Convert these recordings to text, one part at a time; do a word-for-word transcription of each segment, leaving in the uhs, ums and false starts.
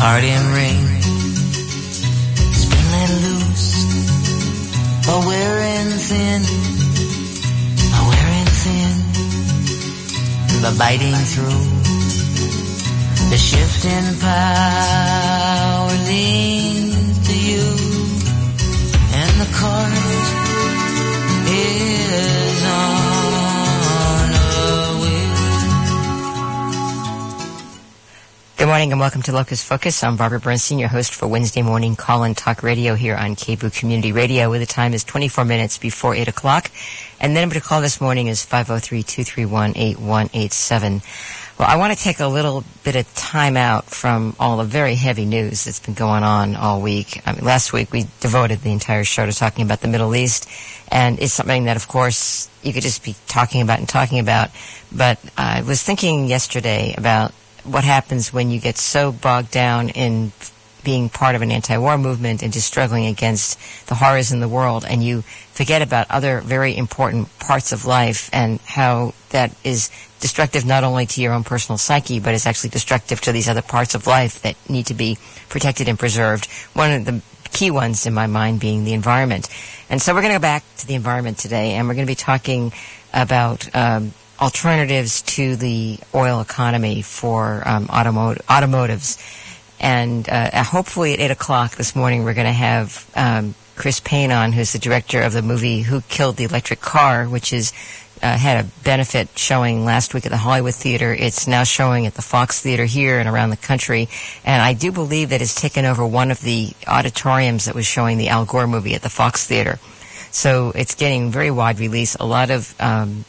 parting ring. It's been let loose, but wearing thin, but wearing thin, but biting through. The shifting power leans to you, and the chorus is on a wheel. Good morning and welcome to Locus Focus. I'm Barbara Bernstein, your host for Wednesday morning call-in talk radio here on K B O O Community Radio, where the time is twenty-four minutes before eight o'clock. And the number to call this morning is five oh three, two three one, eight one eight seven. Well, I want to take a little bit of time out from all the very heavy news that's been going on all week. I mean, last week we devoted the entire show to talking about the Middle East, and it's something that, of course, you could just be talking about and talking about. But I was thinking yesterday about what happens when you get so bogged down in being part of an anti-war movement and just struggling against the horrors in the world, and you forget about other very important parts of life and how that is destructive not only to your own personal psyche, but it's actually destructive to these other parts of life that need to be protected and preserved. One of the key ones in my mind being the environment. And so we're going to go back to the environment today, and we're going to be talking about um, alternatives to the oil economy for um, automo- automotives. And uh, hopefully at eight o'clock this morning we're going to have um, Chris Payne on, who's the director of the movie Who Killed the Electric Car, which is uh, had a benefit showing last week at the Hollywood Theater. It's now showing at the Fox Theater here and around the country. And I do believe that it's taken over one of the auditoriums that was showing the Al Gore movie at the Fox Theater. So it's getting very wide release, a lot of um,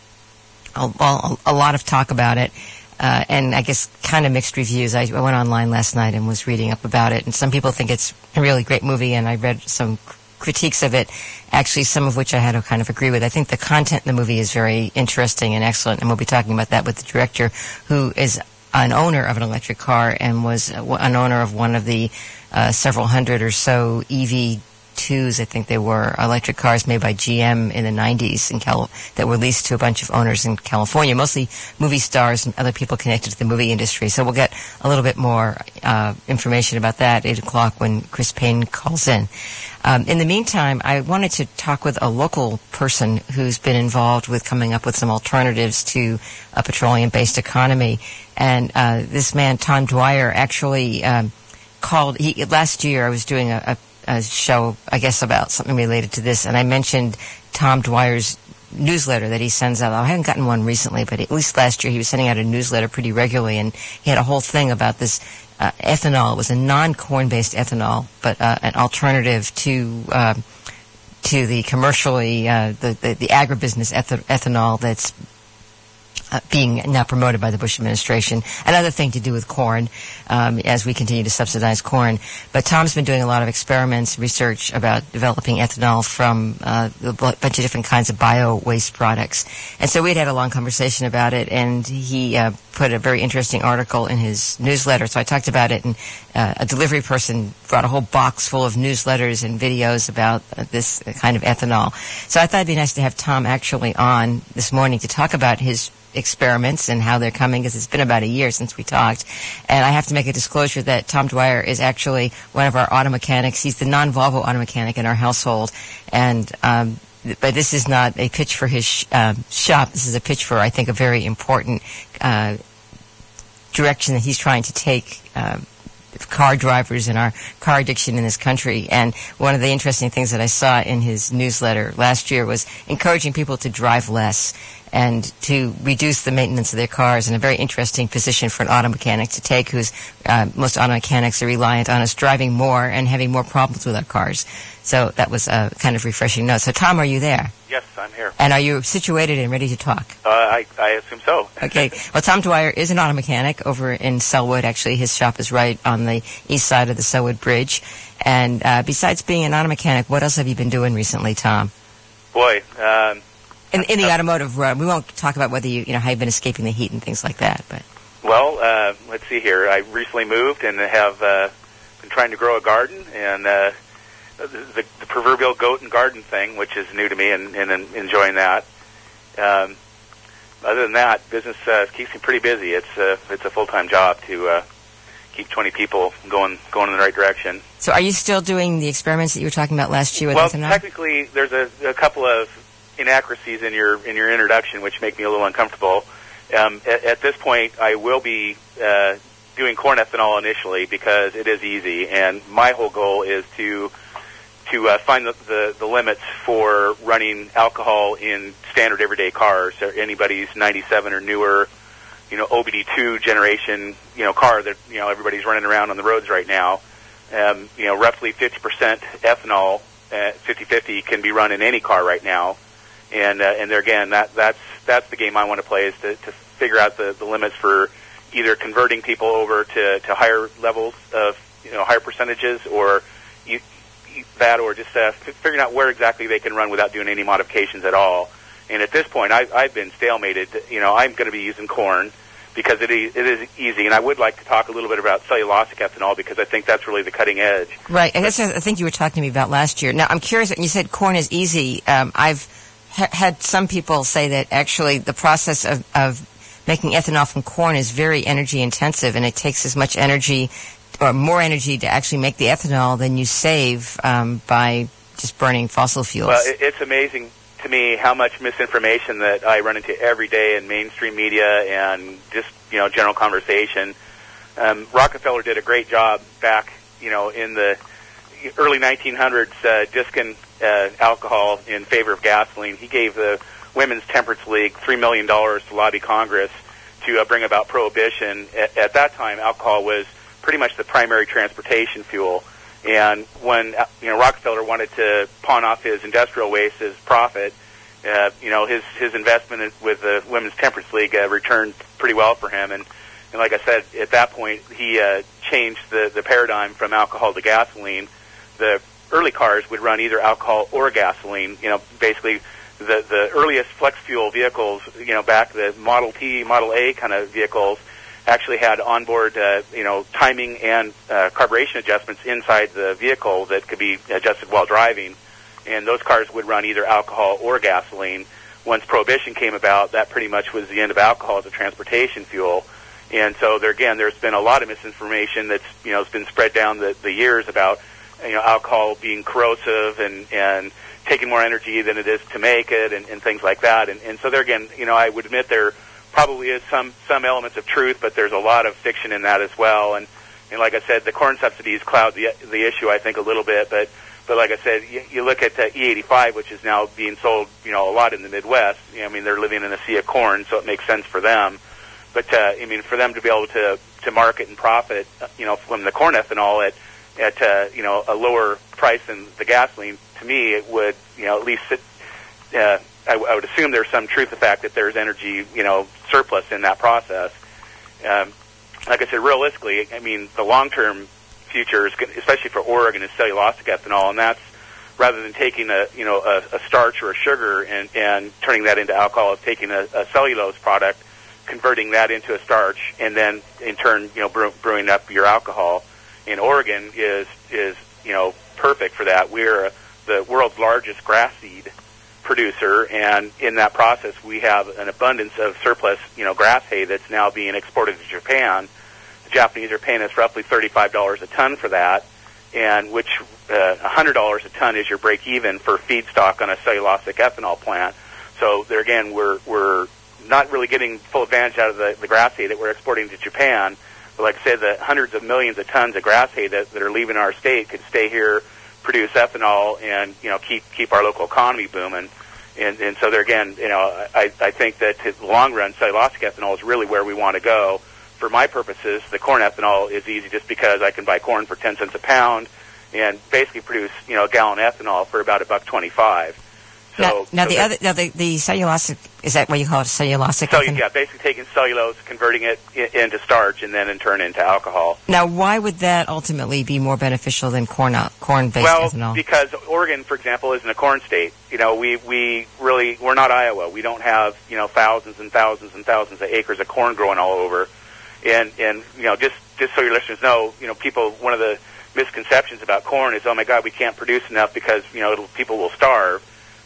a, a, a lot of talk about it. Uh, and I guess kind of mixed reviews. I, I went online last night and was reading up about it, and some people think it's a really great movie, and I read some critiques of it, actually some of which I had to kind of agree with. I think the content in the movie is very interesting and excellent, and we'll be talking about that with the director, who is an owner of an electric car and was an owner of one of the uh, several hundred or so E V twos, I think they were, electric cars made by G M in the nineties in Cal- that were leased to a bunch of owners in California, mostly movie stars and other people connected to the movie industry. So we'll get a little bit more uh, information about that at eight o'clock when Chris Payne calls in. Um, in the meantime, I wanted to talk with a local person who's been involved with coming up with some alternatives to a petroleum-based economy. And uh, this man, Tom Dwyer, actually um, called, he, last year I was doing a, a a show, I guess, about something related to this, and I mentioned Tom Dwyer's newsletter that he sends out. I haven't gotten one recently, but at least last year he was sending out a newsletter pretty regularly, and he had a whole thing about this uh, ethanol. It was a non-corn-based ethanol, but uh, an alternative to uh, to the commercially, uh, the, the, the agribusiness eth- ethanol that's Uh, being now promoted by the Bush administration. Another thing to do with corn, um, as we continue to subsidize corn. But Tom's been doing a lot of experiments, research about developing ethanol from uh, a bunch of different kinds of bio-waste products. And so we had had a long conversation about it, and he uh, put a very interesting article in his newsletter. So I talked about it, and uh, a delivery person brought a whole box full of newsletters and videos about uh, this kind of ethanol. So I thought it'd be nice to have Tom actually on this morning to talk about his experiments and how they're coming, because it's been about a year since we talked. And I have to make a disclosure that Tom Dwyer is actually one of our auto mechanics. He's the non-Volvo auto mechanic in our household. And um, but this is not a pitch for his sh- uh, shop. This is a pitch for, I think, a very important uh, direction that he's trying to take uh, car drivers and our car addiction in this country. And one of the interesting things that I saw in his newsletter last year was encouraging people to drive less and to reduce the maintenance of their cars, and a very interesting position for an auto mechanic to take, who's uh, most auto mechanics are reliant on us driving more and having more problems with our cars. So that was a kind of refreshing note. So, Tom, are you there? Yes, I'm here. And are you situated and ready to talk? Uh, I, I assume so. Okay. Well, Tom Dwyer is an auto mechanic over in Sellwood. Actually, his shop is right on the east side of the Sellwood Bridge. And uh, besides being an auto mechanic, what else have you been doing recently, Tom? Boy, um... In, in the automotive realm, we won't talk about whether you, you know, how you've been escaping the heat and things like that. But well, uh, let's see here. I recently moved and have uh, been trying to grow a garden, and uh, the, the, the proverbial goat and garden thing, which is new to me, and, and, and enjoying that. Um, other than that, business uh, keeps me pretty busy. It's uh, it's a full time job to uh, keep twenty people going going in the right direction. So are you still doing the experiments that you were talking about last year with well, ethanol? Well, technically, there's a, a couple of inaccuracies in your in your introduction which make me a little uncomfortable. Um, at, at this point, I will be uh, doing corn ethanol initially because it is easy, and my whole goal is to to uh, find the, the, the limits for running alcohol in standard everyday cars. So anybody's ninety-seven or newer, you know, O B D two generation, you know, car that, you know, everybody's running around on the roads right now. Um, you know, roughly fifty percent ethanol, uh, fifty-fifty can be run in any car right now. And, uh, and there again, that, that's, that's the game I want to play, is to, to figure out the, the limits for either converting people over to, to higher levels of, you know, higher percentages, or you, that, or just uh, figuring out where exactly they can run without doing any modifications at all. And at this point, I've, I've been stalemated. You know, I'm going to be using corn because it is, it is easy. And I would like to talk a little bit about cellulosic ethanol because I think that's really the cutting edge. Right. And that's what I think you were talking to me about last year. Now, I'm curious, you said corn is easy. Um, I've ha- had some people say that actually the process of, of making ethanol from corn is very energy intensive, and it takes as much energy or more energy to actually make the ethanol than you save um, by just burning fossil fuels. Well, it, it's amazing to me how much misinformation that I run into every day in mainstream media and just, you know, general conversation. Um, Rockefeller did a great job back, you know, in the early nineteen hundreds, uh, discing uh, alcohol in favor of gasoline. He gave the Women's Temperance League three million dollars to lobby Congress to uh, bring about prohibition. At, at that time, alcohol was pretty much the primary transportation fuel. And when, you know, Rockefeller wanted to pawn off his industrial waste as profit, uh, you know, his, his investment with the Women's Temperance League uh, returned pretty well for him. And, and like I said, at that point, he uh, changed the, the paradigm from alcohol to gasoline. The early cars would run either alcohol or gasoline. You know, basically the, the earliest flex fuel vehicles, you know, back the Model T, Model A kind of vehicles, actually had onboard, uh, you know, timing and uh, carburation adjustments inside the vehicle that could be adjusted while driving. And those cars would run either alcohol or gasoline. Once Prohibition came about, that pretty much was the end of alcohol as a transportation fuel. And so there again, there's been a lot of misinformation that's, you know, has been spread down the, the years about, you know, alcohol being corrosive and, and taking more energy than it is to make it, and, and things like that. And, and so there again, you know, I would admit there probably is some, some elements of truth, but there's a lot of fiction in that as well. And, and like I said, the corn subsidies cloud the, the issue, I think, a little bit. But, but like I said, you, you look at uh, E eighty-five, which is now being sold, you know, a lot in the Midwest. You know, I mean, they're living in a sea of corn, so it makes sense for them. But, uh, I mean, for them to be able to, to market and profit, you know, from the corn ethanol at, at uh, you know, a lower price than the gasoline, to me, it would, you know, at least sit, uh, I, I would assume there's some truth to the fact that there's energy, you know, surplus in that process. Um, like I said, realistically, I mean, the long-term future, is, especially for Oregon, is cellulosic ethanol, and that's rather than taking a, you know, a, a starch or a sugar and, and turning that into alcohol, it's taking a, a cellulose product, converting that into a starch, and then in turn, you know, brew, brewing up your alcohol. And Oregon is, is, you know, perfect for that. We're the world's largest grass seed producer, and in that process we have an abundance of surplus, you know, grass hay that's now being exported to Japan. The Japanese are paying us roughly thirty-five dollars a ton for that, and which uh, one hundred dollars a ton is your break even for feedstock on a cellulosic ethanol plant. So there again, we're we're not really getting full advantage out of the, the grass hay that we're exporting to Japan. But like I said, the hundreds of millions of tons of grass hay that, that are leaving our state could stay here, produce ethanol, and, you know, keep keep our local economy booming. And, and so there again, you know, I, I think that in the long run, cellulosic ethanol is really where we want to go. For my purposes, the corn ethanol is easy just because I can buy corn for ten cents a pound and basically produce, you know, a gallon of ethanol for about a buck twenty-five. So, now, now so the other, now the, the cellulosic, is that what you call it, cellulosic? So, yeah, basically taking cellulose, converting it in, into starch, and then in turn into alcohol. Now, why would that ultimately be more beneficial than corn, corn-based well, ethanol? Well, because Oregon, for example, isn't a corn state. You know, we, we really, we're not Iowa. We don't have, you know, thousands and thousands and thousands of acres of corn growing all over. And, and you know, just, just so your listeners know, you know, people, one of the misconceptions about corn is, oh, my God, we can't produce enough because, you know, it'll, people will starve.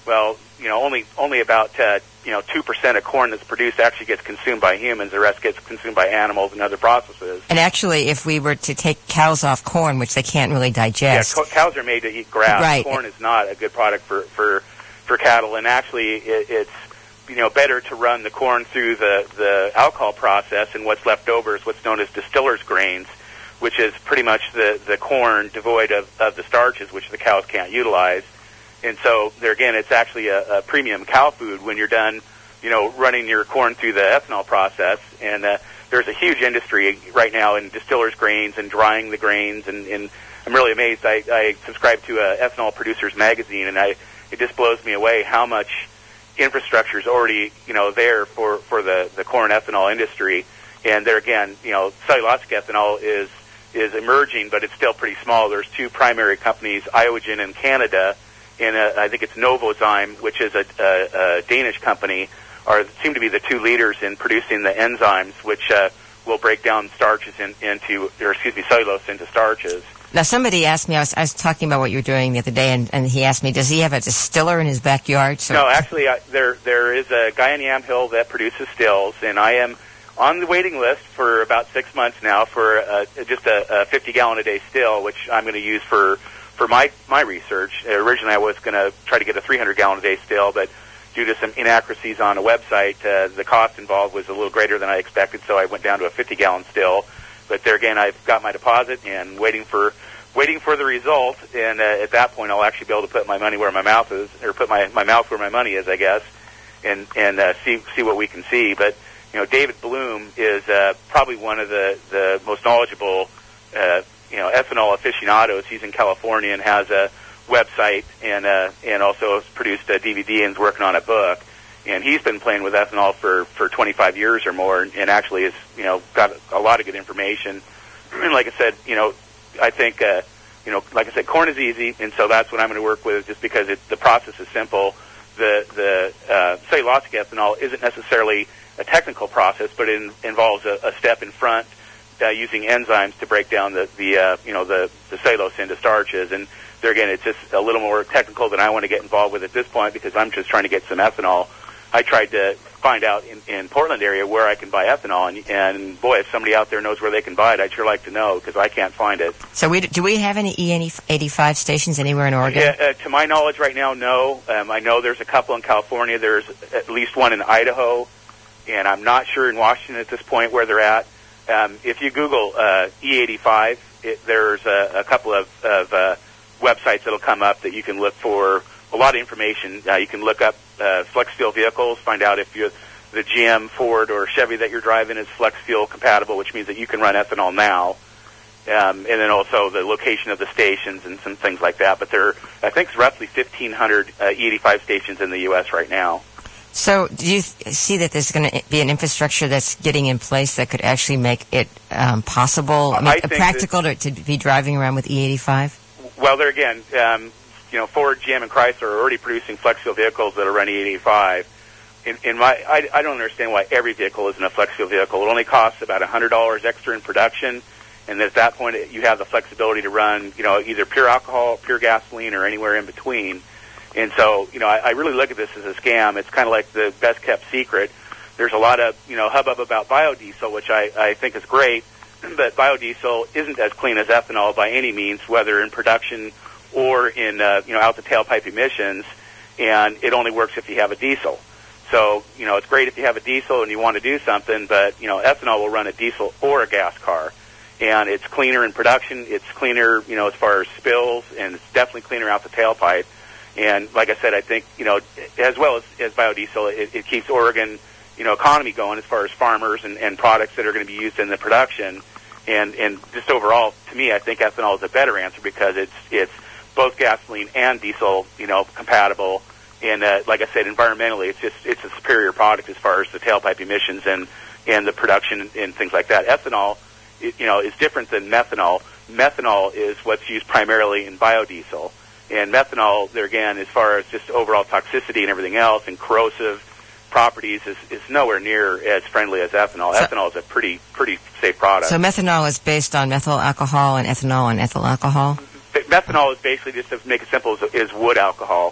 Well, you know, only only about uh, you know two percent of corn that's produced actually gets consumed by humans. The rest gets consumed by animals and other processes. And actually, if we were to take cows off corn, which they can't really digest, yeah, co- cows are made to eat grass. Right. Corn is not a good product for for, for cattle, and actually, it, it's you know better to run the corn through the the alcohol process, and what's left over is what's known as distiller's grains, which is pretty much the the corn devoid of, of the starches, which the cows can't utilize. And so, there again, it's actually a, a premium cow food when you're done, you know, running your corn through the ethanol process. And uh, there's a huge industry right now in distillers' grains and drying the grains. And, and I'm really amazed. I, I subscribe to a Ethanol Producers Magazine, and I it just blows me away how much infrastructure is already, you know, there for, for the, the corn ethanol industry. And there again, you know, cellulosic ethanol is is emerging, but it's still pretty small. There's two primary companies, Iogen in Canada, and uh, I think it's Novozyme, which is a, a, a Danish company, are seem to be the two leaders in producing the enzymes, which uh, will break down starches in, into, or excuse me, cellulose into starches. Now, somebody asked me, I was, I was talking about what you were doing the other day, and, and he asked me, does he have a distiller in his backyard? So no, actually, I, there there is a guy in Yamhill that produces stills, and I am on the waiting list for about six months now for uh, just a, a fifty-gallon-a-day still, which I'm going to use for For my my research. Originally, I was going to try to get a three hundred gallon a day still, but due to some inaccuracies on a website, uh, the cost involved was a little greater than I expected, so I went down to a fifty gallon still. But there again, I've got my deposit and waiting for waiting for the result. And uh, at that point, I'll actually be able to put my money where my mouth is, or put my my mouth where my money is, I guess, and and uh, see see what we can see. But you know, David Bloom is uh, probably one of the the most knowledgeable Uh, you know, ethanol aficionados. He's in California and has a website, and uh, and also has produced a D V D and is working on a book. And he's been playing with ethanol for, for twenty-five years or more, and, and actually has, you know, got a lot of good information. And like I said, you know, I think, uh, you know, like I said, corn is easy, and so that's what I'm going to work with, just because it, the process is simple. The the uh, cellulosic ethanol isn't necessarily a technical process, but it in, involves a, a step in front. Uh, using enzymes to break down the, the uh, you know, the, the cellulose into starches. And there again, it's just a little more technical than I want to get involved with at this point, because I'm just trying to get some ethanol. I tried to find out in, in Portland area where I can buy ethanol, and, and boy, if somebody out there knows where they can buy it, I'd sure like to know, because I can't find it. So we, do we have any E eighty-five stations anywhere in Oregon? Yeah, uh, to my knowledge right now, no. Um, I know there's a couple in California. There's at least one in Idaho, and I'm not sure in Washington at this point where they're at. Um, if you Google uh, E eighty-five, it, there's a, a couple of, of uh, websites that'll come up that you can look for a lot of information. Uh, you can look up uh, flex fuel vehicles, find out if you're, the G M, Ford, or Chevy that you're driving is flex fuel compatible, which means that you can run ethanol now. Um, and then also the location of the stations and some things like that. But there are, I think, it's roughly fifteen hundred uh, E eighty-five stations in the U S right now. So do you th- see that there's going to be an infrastructure that's getting in place that could actually make it um, possible, I mean, I practical to, to be driving around with E eighty-five? Well, there again, um, you know, Ford, G M, and Chrysler are already producing flex fuel vehicles that are running E eighty-five. In, in my, I, I don't understand why every vehicle isn't a flex fuel vehicle. It only costs about one hundred dollars extra in production, and at that point you have the flexibility to run, you know, either pure alcohol, pure gasoline, or anywhere in between. And so, you know, I, I really look at this as a scam. It's kind of like the best-kept secret. There's a lot of, you know, hubbub about biodiesel, which I, I think is great, but biodiesel isn't as clean as ethanol by any means, whether in production or in, uh, you know, out the tailpipe emissions, and it only works if you have a diesel. So, you know, it's great if you have a diesel and you want to do something, but, you know, ethanol will run a diesel or a gas car. And it's cleaner in production, it's cleaner, you know, as far as spills, and it's definitely cleaner out the tailpipe. And like I said, I think, you know, as well as, as biodiesel, it, it keeps Oregon, you know, economy going as far as farmers and, and products that are going to be used in the production. And, and just overall, to me, I think ethanol is a better answer, because it's, it's both gasoline and diesel, you know, compatible. And uh, like I said, environmentally, it's just, it's a superior product as far as the tailpipe emissions and, and the production and, and things like that. Ethanol, it, you know, is different than methanol. Methanol is what's used primarily in biodiesel. And methanol, there again, as far as just overall toxicity and everything else and corrosive properties, is, is nowhere near as friendly as ethanol. So, ethanol is a pretty pretty safe product. So methanol is based on methyl alcohol, and ethanol on ethyl alcohol? Methanol is basically, just to make it simple, is, is wood alcohol.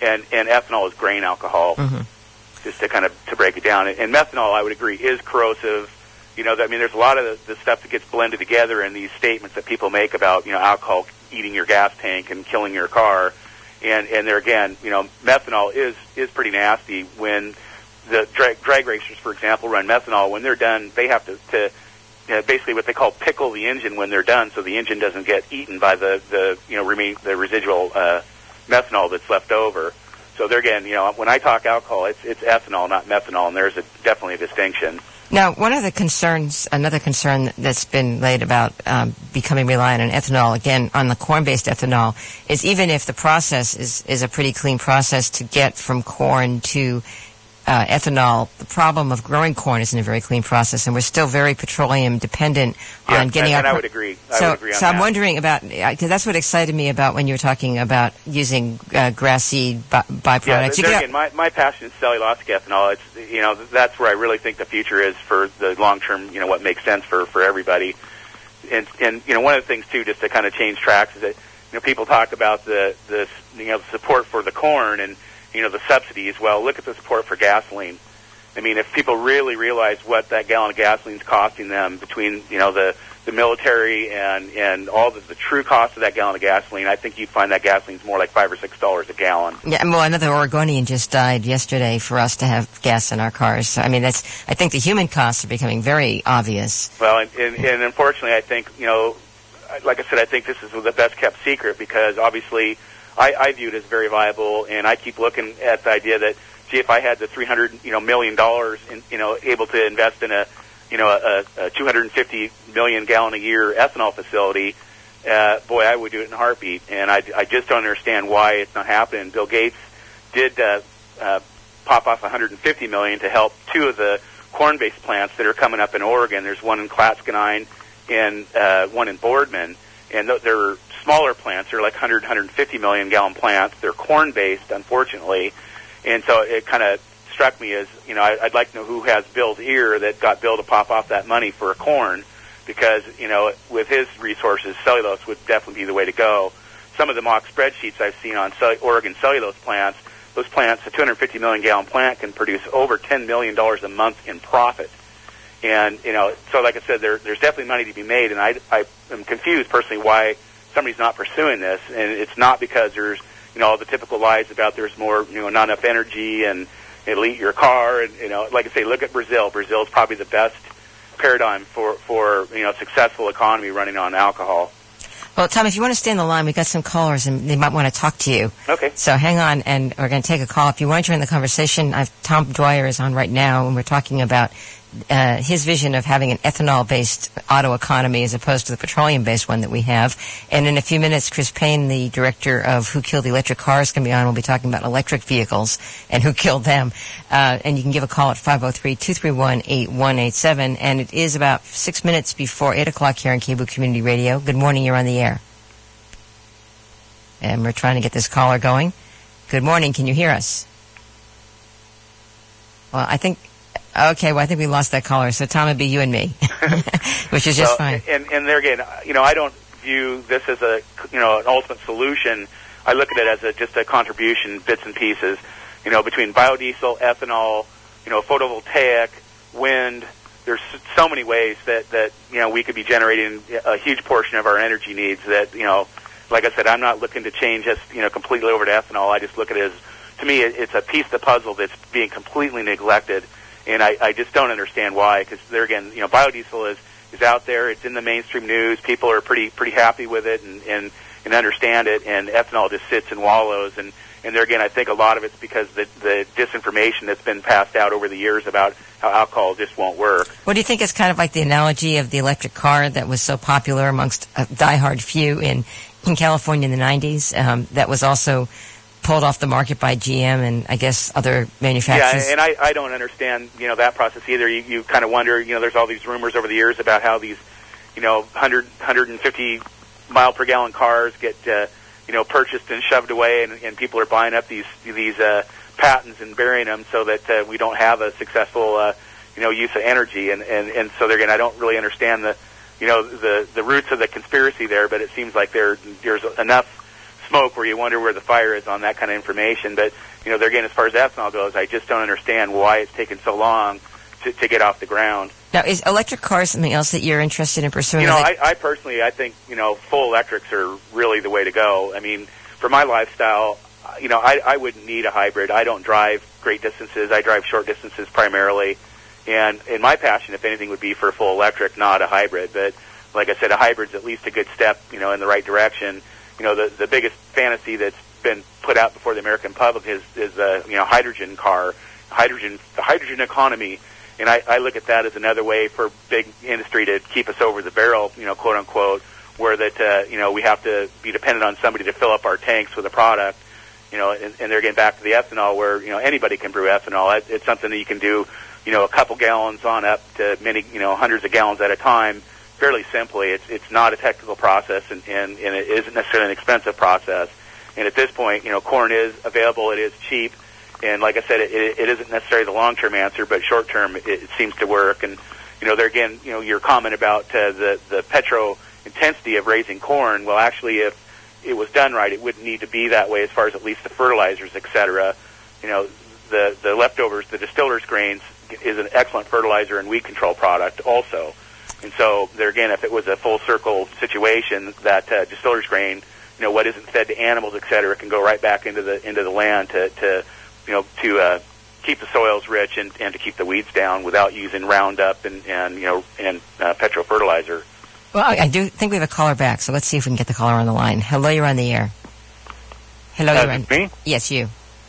and, and ethanol is grain alcohol. Mm-hmm. Just to kind of to break it down. And, and methanol, I would agree, is corrosive. You know, I mean, there's a lot of the, the stuff that gets blended together in these statements that people make about, you know, alcohol eating your gas tank and killing your car. And, and there again, you know, methanol is, is pretty nasty. When the drag, drag racers, for example, run methanol, when they're done, they have to, to you know, basically what they call pickle the engine when they're done, so the engine doesn't get eaten by the, the you know, remain, the residual uh, methanol that's left over. So there again, you know, when I talk alcohol, it's it's ethanol, not methanol, and there's a, definitely a distinction. Now, one of the concerns, another concern that's been laid about um, becoming reliant on ethanol, again, on the corn-based ethanol, is even if the process is, is a pretty clean process to get from corn to uh, ethanol, the problem of growing corn isn't a very clean process, and we're still very petroleum dependent yeah, on getting and, our... and I would agree. I so, would agree on so I'm that. wondering about, because that's what excited me about when you were talking about using uh, grass seed by, byproducts. Yeah, You there get- again, my, my passion is cellulosic ethanol. It's, you know, that's where I really think the future is for the long term, you know, what makes sense for, for everybody. And, and, you know, one of the things, too, just to kind of change tracks is that, you know, people talk about the, the, you know, the support for the corn and, you know, the subsidies. Well, look at the support for gasoline. I mean, if people really realize what that gallon of gasoline is costing them between, you know, the, the military and, and all the, the true cost of that gallon of gasoline, I think you'd find that gasoline's more like five or six dollars a gallon. Yeah, well, another Oregonian just died yesterday for us to have gas in our cars. So, I mean, that's. I think the human costs are becoming very obvious. Well, and, and, and unfortunately, I think, you know, like I said, I think this is the best kept secret because obviously I, I view it as very viable, and I keep looking at the idea that, gee, if I had the three hundred, you know, million dollars, in, you know, able to invest in a, you know, a, a two hundred fifty million gallon a year ethanol facility, uh, boy, I would do it in a heartbeat. And I, I just don't understand why it's not happening. Bill Gates did uh, uh, pop off one hundred fifty million to help two of the corn-based plants that are coming up in Oregon. There's one in Clatskanie and uh, one in Boardman, and th- they're smaller plants. They're like one hundred, one hundred fifty million gallon plants. They're corn-based, unfortunately. And so it kind of struck me as, you know, I, I'd like to know who has Bill's ear that got Bill to pop off that money for a corn, because, you know, with his resources, cellulose would definitely be the way to go. Some of the mock spreadsheets I've seen on cell- Oregon cellulose plants, those plants, a two hundred fifty million gallon plant can produce over ten million dollars a month in profit. And, you know, so like I said, there, there's definitely money to be made, and I, I am confused personally why somebody's not pursuing this, and it's not because there's, you know, all the typical lies about there's more, you know, not enough energy and it'll eat your car. And, you know, like I say, look at Brazil. Brazil is probably the best paradigm for, for, you know, successful economy running on alcohol. Well, Tom, if you want to stay on the line, we've got some callers, and they might want to talk to you. Okay. So hang on, and we're going to take a call. If you want to join the conversation, I've, Tom Dwyer is on right now, and we're talking about uh, his vision of having an ethanol-based auto economy as opposed to the petroleum-based one that we have. And in a few minutes, Chris Payne, the director of Who Killed the Electric Cars, is going to be on. We'll be talking about electric vehicles and who killed them. Uh, and you can give a call at five oh three, two three one, eight one eight seven. And it is about six minutes before eight o'clock here on Cable Community Radio. Good morning. You're on the air. And we're trying to get this caller going. Good morning. Can you hear us? Well, I think... Okay, well, I think we lost that caller. So, Tom, it'd be you and me, which is just well, fine. And, and there again, you know, I don't view this as a, you know, an ultimate solution. I look at it as a, just a contribution, bits and pieces, you know, between biodiesel, ethanol, you know, photovoltaic, wind. There's so many ways that, that, you know, we could be generating a huge portion of our energy needs that, you know, like I said, I'm not looking to change us, you know, completely over to ethanol. I just look at it as, to me, it's a piece of the puzzle that's being completely neglected. And I, I just don't understand why, because there again, you know, biodiesel is, is out there. It's in the mainstream news. People are pretty pretty happy with it and, and, and understand it. And ethanol just sits and wallows. And, and there again, I think a lot of it's because the, the disinformation that's been passed out over the years about how alcohol just won't work. What do you think is kind of like the analogy of the electric car that was so popular amongst a diehard few in, in California in the nineties? Um, that was also pulled off the market by G M and I guess other manufacturers. Yeah, and I, I don't understand, you know, that process either. You, you kind of wonder, you know, there's all these rumors over the years about how these, you know, one hundred, one hundred fifty mile per gallon cars get, uh, you know, purchased and shoved away, and, and people are buying up these these uh, patents and burying them so that uh, we don't have a successful, uh, you know, use of energy. And, and, and so there again, I don't really understand the, you know, the, the roots of the conspiracy there, but it seems like there there's enough smoke where you wonder where the fire is on that kind of information. But, you know, there again, as far as ethanol goes, I just don't understand why it's taken so long to, to get off the ground. Now, is electric cars something else that you're interested in pursuing? You know, like- I, I personally, I think, you know, full electrics are really the way to go. I mean, for my lifestyle, you know, I, I wouldn't need a hybrid. I don't drive great distances. I drive short distances primarily. And, and my passion, if anything, would be for a full electric, not a hybrid. But like I said, a hybrid's at least a good step, you know, in the right direction. You know, the, the biggest fantasy that's been put out before the American public is, is the, you know, hydrogen car, hydrogen, the hydrogen economy. And I, I look at that as another way for big industry to keep us over the barrel, you know, quote unquote, where that, uh, you know, we have to be dependent on somebody to fill up our tanks with a product, you know, and, and they're getting back to the ethanol where, you know, anybody can brew ethanol. It, it's something that you can do, you know, a couple gallons on up to many, you know, hundreds of gallons at a time, fairly simply. It's, it's not a technical process, and, and, and it isn't necessarily an expensive process. And at this point, you know, corn is available, it is cheap. And like I said, it, it isn't necessarily the long-term answer, but short-term it, it seems to work. And, you know, there again, you know, your comment about uh, the, the petro intensity of raising corn, well, actually, if it was done right, it wouldn't need to be that way as far as at least the fertilizers, et cetera. You know, the, the leftovers, the distiller's grains is an excellent fertilizer and weed control product also. And so there again, if it was a full-circle situation, that uh, distiller's grain, you know, what isn't fed to animals, et cetera, can go right back into the into the land to, to you know, to uh, keep the soils rich and, and to keep the weeds down without using Roundup and, and you know, and uh, petro fertilizer. Well, I do think we have a caller back, so let's see if we can get the caller on the line. Hello, you're on the air. Hello, uh, you're on. Me? Yes, you.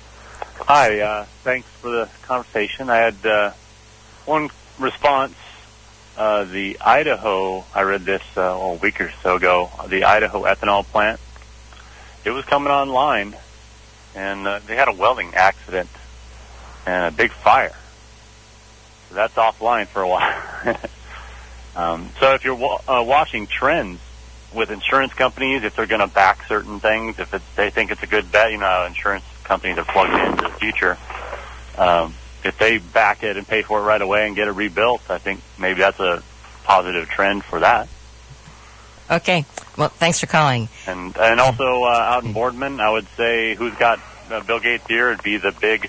Hi, uh, thanks for the conversation. I had uh, one response. Uh, the Idaho, I read this uh, a week or so ago, the Idaho ethanol plant, it was coming online, and uh, they had a welding accident and a big fire. So that's offline for a while. um, so if you're wa- uh, watching trends with insurance companies, if they're going to back certain things, if it's, they think it's a good bet, you know how insurance companies are plugged into the future. Um, if they back it and pay for it right away and get it rebuilt, I think maybe that's a positive trend for that. Okay. Well, thanks for calling. And and also uh, out in Boardman, I would say who's got uh, Bill Gates here would be the big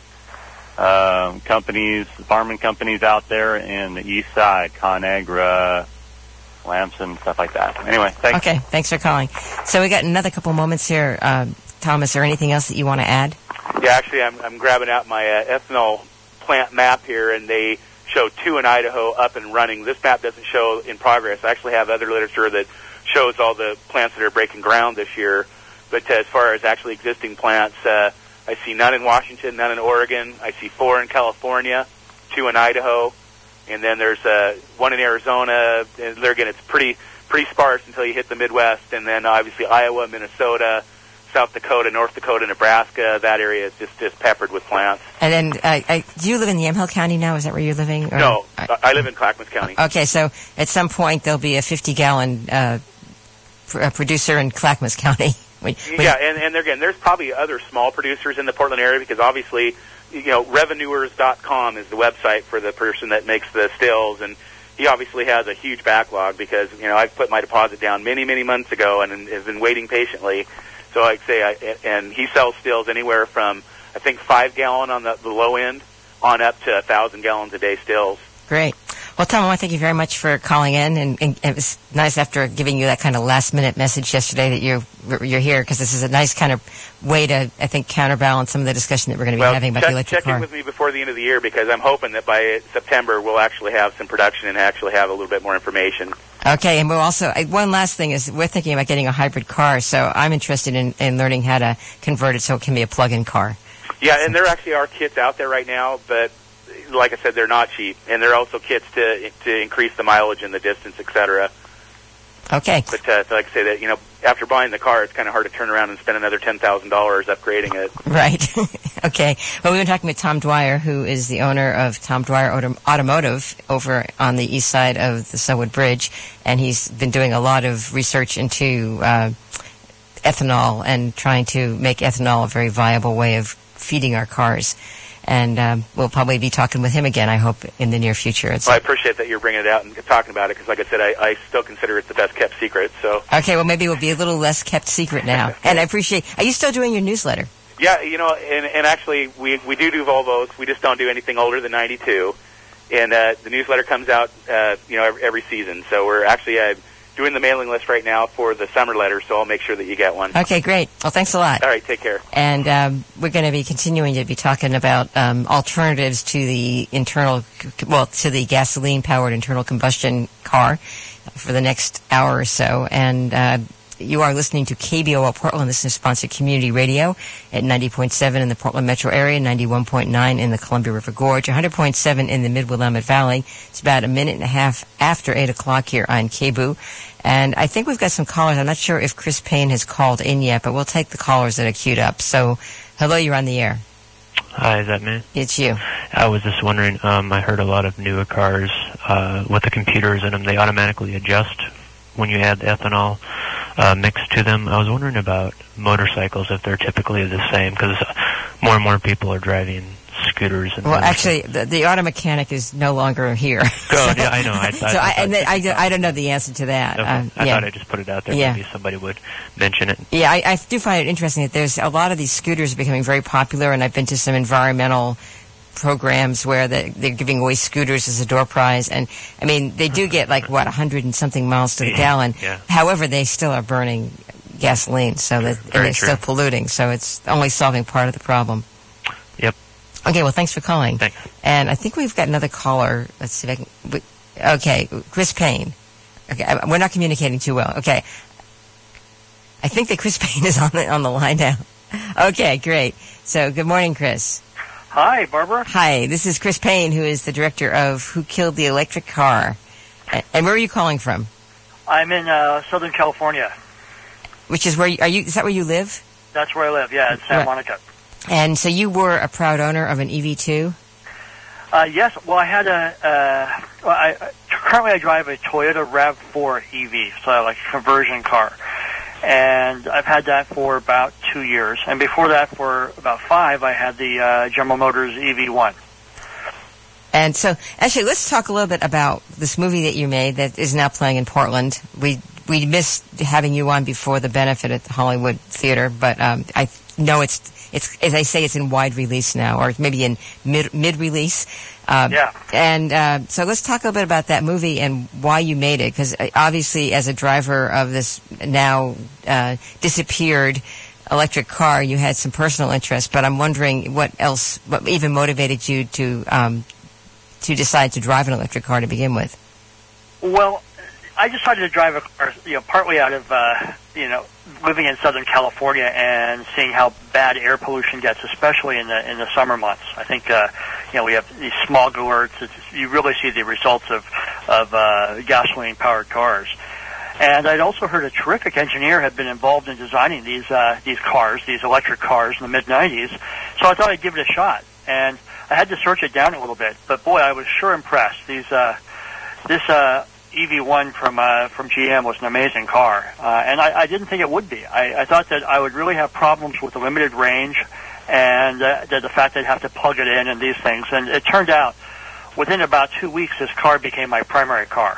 uh, companies, farming companies out there in the east side, ConAgra, Lamson, stuff like that. Anyway, thanks. Okay, thanks for calling. So we got another couple moments here. Uh, Thomas, is there anything else that you want to add? Yeah, actually, I'm, I'm grabbing out my uh, ethanol plant map here, and they show two in Idaho up and running. This map doesn't show in progress. I actually have other literature that shows all the plants that are breaking ground this year. But uh, as far as actually existing plants, uh, I see none in Washington, none in Oregon. I see four in California, two in Idaho, and then there's uh, one in Arizona. And there again, it's pretty pretty sparse until you hit the Midwest, and then obviously Iowa, Minnesota, South Dakota, North Dakota, Nebraska. That area is just, just peppered with plants. And then, uh, I, do you live in Yamhill County now? Is that where you're living? Or? No, I live in Clackamas County. Okay, so at some point there'll be a fifty-gallon uh, pr- uh, producer in Clackamas County. when, when yeah, and, and again, there's probably other small producers in the Portland area because obviously, you know, revenuers dot com is the website for the person that makes the stills, and he obviously has a huge backlog because, you know, I've put my deposit down many, many months ago and have been waiting patiently. So I'd say, I, and he sells stills anywhere from, I think, five gallon on the, the low end on up to a thousand gallons a day stills. Great. Well, Tom, I want to thank you very much for calling in, and, and it was nice after giving you that kind of last-minute message yesterday that you're you're here, because this is a nice kind of way to, I think, counterbalance some of the discussion that we're going to be well, having about check, the electric check car. in with me before the end of the year, because I'm hoping that by September we'll actually have some production and actually have a little bit more information. Okay, and we'll also, one last thing is we're thinking about getting a hybrid car, so I'm interested in, in learning how to convert it so it can be a plug-in car. Yeah, and there actually are kits out there right now, but like I said, they're not cheap, and there are also kits to to increase the mileage and the distance, et cetera. Okay. But uh, like I say, that you know, after buying the car, it's kind of hard to turn around and spend another ten thousand dollars upgrading it. Right. Okay. Well, we've been talking with Tom Dwyer, who is the owner of Tom Dwyer Auto- Automotive over on the east side of the Sellwood Bridge, and he's been doing a lot of research into uh, ethanol and trying to make ethanol a very viable way of feeding our cars. And um, we'll probably be talking with him again, I hope, in the near future. It's well, I appreciate that you're bringing it out and talking about it because, like I said, I, I still consider it the best kept secret. So okay, well, maybe it will be a little less kept secret now. And I appreciate. Are you still doing your newsletter? Yeah, you know, and, and actually, we we do do Volvos. We just don't do anything older than ninety-two. And uh, the newsletter comes out, uh, you know, every, every season. So we're actually uh, doing the mailing list right now for the summer letter, so I'll make sure that you get one. Okay, great. Well, thanks a lot. All right, take care. And um, we're going to be continuing to be talking about um, alternatives to the internal, well, to the gasoline-powered internal combustion car for the next hour or so. And uh, you are listening to K B O L Portland. This is sponsored community radio at ninety point seven in the Portland metro area, ninety-one point nine in the Columbia River Gorge, one hundred point seven in the Mid-Willamette Valley. It's about a minute and a half after eight o'clock here on K B O. And I think we've got some callers. I'm not sure if Chris Payne has called in yet, but we'll take the callers that are queued up. So, hello, you're on the air. Hi, is that me? It's you. I was just wondering, um, I heard a lot of newer cars uh, with the computers in them, they automatically adjust when you add the ethanol uh, mix to them. I was wondering about motorcycles, if they're typically the same, because more and more people are driving scooters. And well, actually, the, the auto mechanic is no longer here. Oh, yeah, I know. I, I, so I, I, and I, I, I don't know the answer to that. Okay. Um, I yeah. thought I'd just put it out there. Yeah. Maybe somebody would mention it. Yeah, I, I do find it interesting that there's a lot of these scooters are becoming very popular, and I've been to some environmental programs where the, they're giving away scooters as a door prize. And, I mean, they do get, like, what, one hundred and something miles to the gallon. Yeah. However, they still are burning gasoline, so that, and they're true. still polluting. So it's only solving part of the problem. Yep. Okay, well, thanks for calling. Thanks. And I think we've got another caller. Let's see if I can... we- Okay, Chris Payne. Okay, I- we're not communicating too well. Okay. I think that Chris Payne is on the, on the line now. Okay, great. So, good morning, Chris. Hi, Barbara. Hi, this is Chris Payne, who is the director of Who Killed the Electric Car. A- And where are you calling from? I'm in uh, Southern California. Which is where you, are you, is that where you live? That's where I live, yeah, in Santa Right. Monica. And so you were a proud owner of an E V two? Uh, yes, well, I had a, uh, well, I, I, currently I drive a Toyota RAV four E V, so like a conversion car. And I've had that for about two years. And before that, for about five, I had the uh, General Motors E V one. And so, actually, let's talk a little bit about this movie that you made that is now playing in Portland. We we missed having you on before the benefit at the Hollywood Theater, but um, I know it's it's as I say, it's in wide release now, or maybe in mid mid release. Um, Yeah. And uh, so let's talk a little bit about that movie and why you made it, because obviously, as a driver of this now uh, disappeared electric car, you had some personal interest. But I'm wondering what else, what even motivated you to um, to decide to drive an electric car to begin with? Well, I decided to drive a car, you know, partly out of, uh, you know, living in Southern California and seeing how bad air pollution gets, especially in the in the summer months. I think, uh, you know, we have these smog alerts. It's, you really see the results of of uh, gasoline-powered cars. And I'd also heard a terrific engineer had been involved in designing these uh, these cars, these electric cars in the mid nineties. So I thought I'd give it a shot. And I had to search it down a little bit, but boy, I was sure impressed. These uh, this uh, E V one from uh, from G M was an amazing car, uh, and I, I didn't think it would be. I, I thought that I would really have problems with the limited range, and uh, the, the fact that I'd have to plug it in and these things. And it turned out, within about two weeks, this car became my primary car.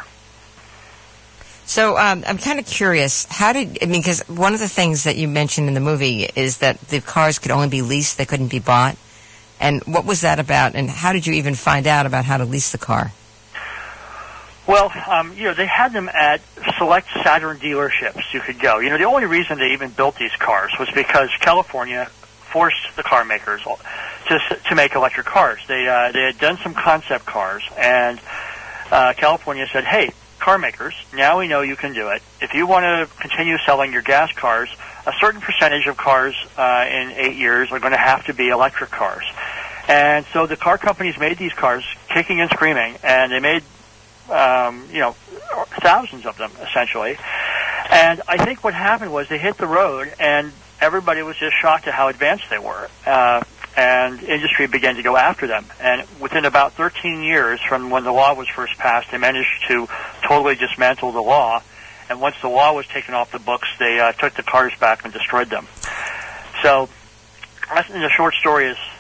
So um, I'm kind of curious, how did, I mean, because one of the things that you mentioned in the movie is that the cars could only be leased, they couldn't be bought. And what was that about, and how did you even find out about how to lease the car? Well, um, you know, they had them at select Saturn dealerships you could go. You know, the only reason they even built these cars was because California forced the car makers to to make electric cars. They uh, they had done some concept cars, and uh, California said, hey, car makers, now we know you can do it. If you want to continue selling your gas cars, a certain percentage of cars uh, in eight years are going to have to be electric cars. And so the car companies made these cars kicking and screaming, and they made, um, you know, thousands of them, essentially. And I think what happened was they hit the road, and everybody was just shocked at how advanced they were. Uh, and industry began to go after them. And within about thirteen years from when the law was first passed, they managed to totally dismantle the law. And once the law was taken off the books, they uh, took the cars back and destroyed them. So, in the short story is,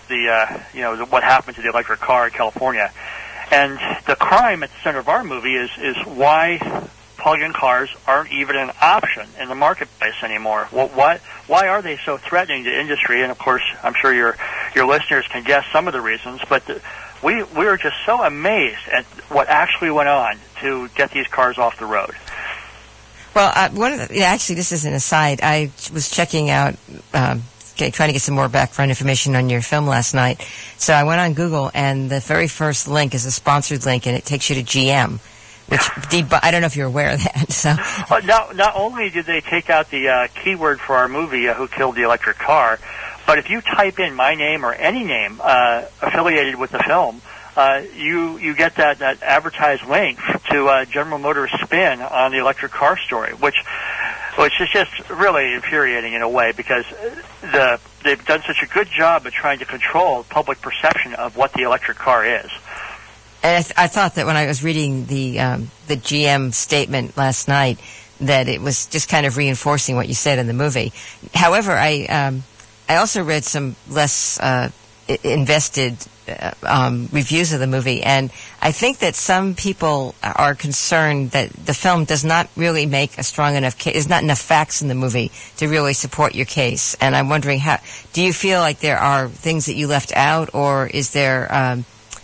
the uh, you know the, what happened to the electric car in California. And the crime at the center of our movie is is why plug-in cars aren't even an option in the marketplace anymore. Well, why why are they so threatening to industry? And of course, I'm sure your your listeners can guess some of the reasons. But the, we we were just so amazed at what actually went on to get these cars off the road. Well, uh, one of the, actually, this is an aside. I was checking out, um, okay, trying to get some more background information on your film last night. So I went on Google, and the very first link is a sponsored link, and it takes you to G M. Which deb- I don't know if you're aware of that. So, uh, not, not only did they take out the uh, keyword for our movie, uh, Who Killed the Electric Car, but if you type in my name or any name uh, affiliated with the film, uh, you you get that, that advertised link to uh, General Motors' spin on the electric car story, which which is just really infuriating in a way, because the they've done such a good job at trying to control public perception of what the electric car is. And I, th- I thought that when I was reading the um, the G M statement last night, that it was just kind of reinforcing what you said in the movie. However, I um, I also read some less uh, I- invested uh, um, reviews of the movie, and I think that some people are concerned that the film does not really make a strong enough case. There's not enough facts in the movie to really support your case. And I'm wondering, how do you feel like there are things that you left out, or is there um,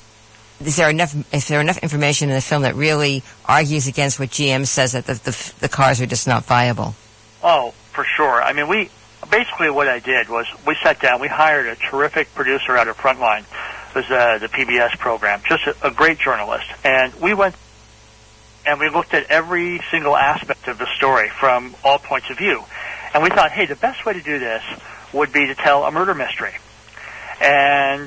Is there enough? Is there enough information in the film that really argues against what G M says, that the, the the cars are just not viable? Oh, for sure. I mean, we basically what I did was we sat down. We hired a terrific producer out of Frontline. It was uh, the P B S program, just a, a great journalist, and we went and we looked at every single aspect of the story from all points of view, and we thought, hey, the best way to do this would be to tell a murder mystery, and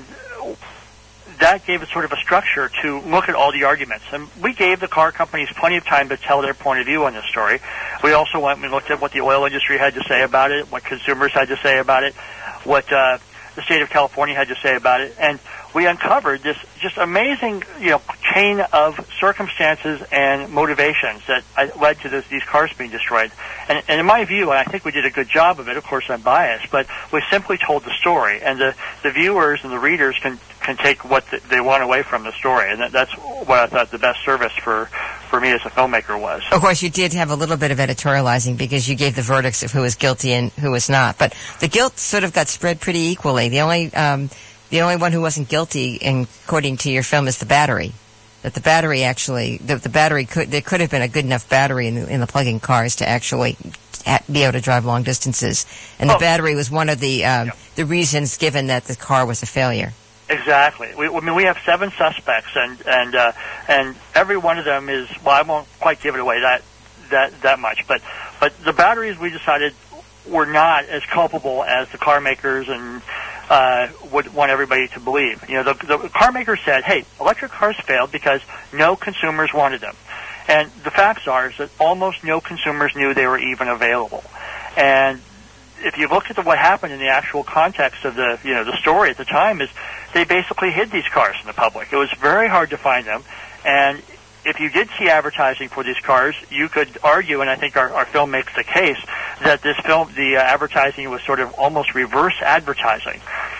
that gave us sort of a structure to look at all the arguments. And we gave the car companies plenty of time to tell their point of view on this story. We also went and we looked at what the oil industry had to say about it, what consumers had to say about it, what uh, the state of California had to say about it. And we uncovered this just amazing, you know, chain of circumstances and motivations that led to this, these cars being destroyed. And, and in my view, and I think we did a good job of it, of course I'm biased, but we simply told the story. And the, the viewers and the readers can, can take what the, they want away from the story. And that, that's what I thought the best service for, for me as a filmmaker was. Of course, you did have a little bit of editorializing, because you gave the verdicts of who was guilty and who was not. But the guilt sort of got spread pretty equally. The only... Um, The only one who wasn't guilty, in, according to your film, is the battery. That the battery actually, the, the battery could, there could have been a good enough battery in the, in the plug-in cars to actually ha- be able to drive long distances. And the oh. battery was one of the um, yep. the reasons given that the car was a failure. Exactly. We, I mean, we have seven suspects, and and uh, and every one of them is, well, I won't quite give it away that that that much, but but the batteries we decided were not as culpable as the car makers and uh, would want everybody to believe. You know, the, the car makers said, hey, electric cars failed because no consumers wanted them. And the facts are is that almost no consumers knew they were even available. And if you look at the, what happened in the actual context of the, you know, the story at the time, is they basically hid these cars from the public. It was very hard to find them. And if you did see advertising for these cars, you could argue, and I think our, our film makes the case, that this film, the uh, advertising was sort of almost reverse advertising.